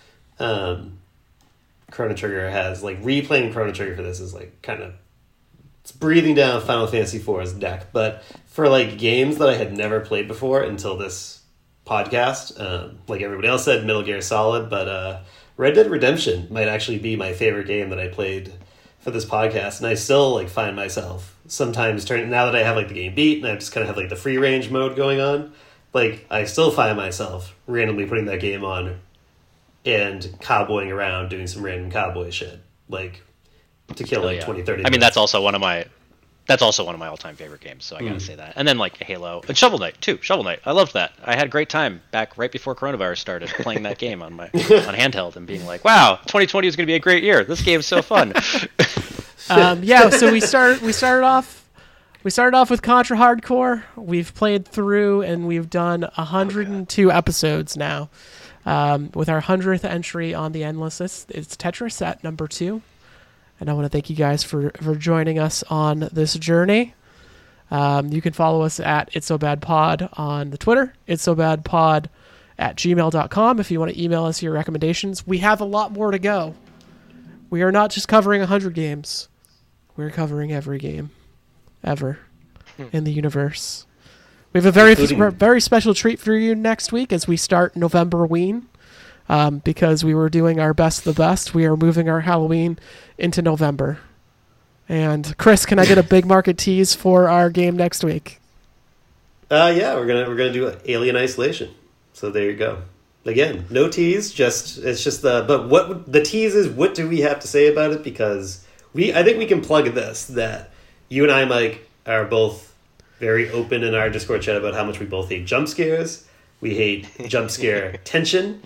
Chrono Trigger has, like, replaying Chrono Trigger for this is, like, kind of, it's breathing down Final Fantasy IV's neck. But for, like, games that I had never played before until this podcast, like everybody else said, Metal Gear Solid, but Red Dead Redemption might actually be my favorite game that I played for this podcast, and I still like find myself sometimes now that I have like the game beat and I just kind of have like the free range mode going on, like I still find myself randomly putting that game on and cowboying around doing some random cowboy shit, like to kill like 20-30 I mean, that's also one of my That's also one of my all-time favorite games, so I gotta say that. And then like Halo and Shovel Knight too. Shovel Knight, I loved that. I had a great time back right before coronavirus started playing that game on handheld and being like, "Wow, 2020 is gonna be a great year. This game's so fun." So we started off with Contra Hardcore. We've played through and we've done 102 episodes now. With our 100th entry on the endless list, it's Tetris at number 2. And I want to thank you guys for joining us on this journey. You can follow us at It's So Bad Pod on the Twitter, It's So Bad Pod at gmail.com if you want to email us your recommendations. We have a lot more to go. We are not just covering 100 games. We're covering every game ever in the universe. We have a very special treat for you next week as we start Novemberween. Because we were doing our best of the best, we are moving our Halloween into November. And Chris, can I get a big market tease for our game next week? Yeah, we're gonna do Alien Isolation. So there you go. Again, no tease. But what the tease is? What do we have to say about it? Because I think we can plug this, that you and I, Mike, are both very open in our Discord chat about how much we both hate jump scares. We hate jump scare tension.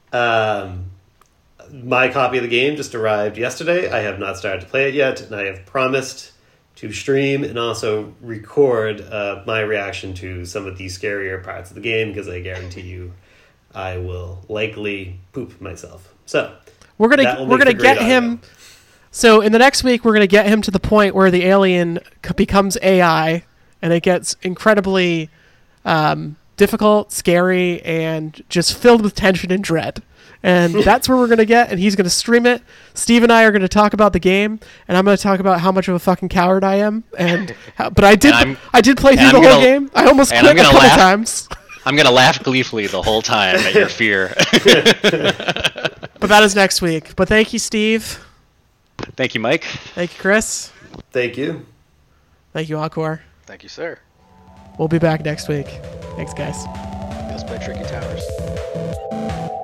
My copy of the game just arrived yesterday. I have not started to play it yet, and I have promised to stream and also record my reaction to some of the scarier parts of the game, because I guarantee you I will likely poop myself. So we're gonna get him. So in the next week, we're gonna get him to the point where the alien becomes AI, and it gets incredibly difficult, scary, and just filled with tension and dread. And that's where we're going to get, and he's going to stream it. Steve and I are going to talk about the game, and I'm going to talk about how much of a fucking coward I am. But I did play through the whole game. I almost quit a couple times. I'm going to laugh gleefully the whole time at your fear. But that is next week. But thank you, Steve. Thank you, Mike. Thank you, Chris. Thank you. Thank you, Encore. Thank you, sir. We'll be back next week. Thanks, guys. Let's play Tricky Towers.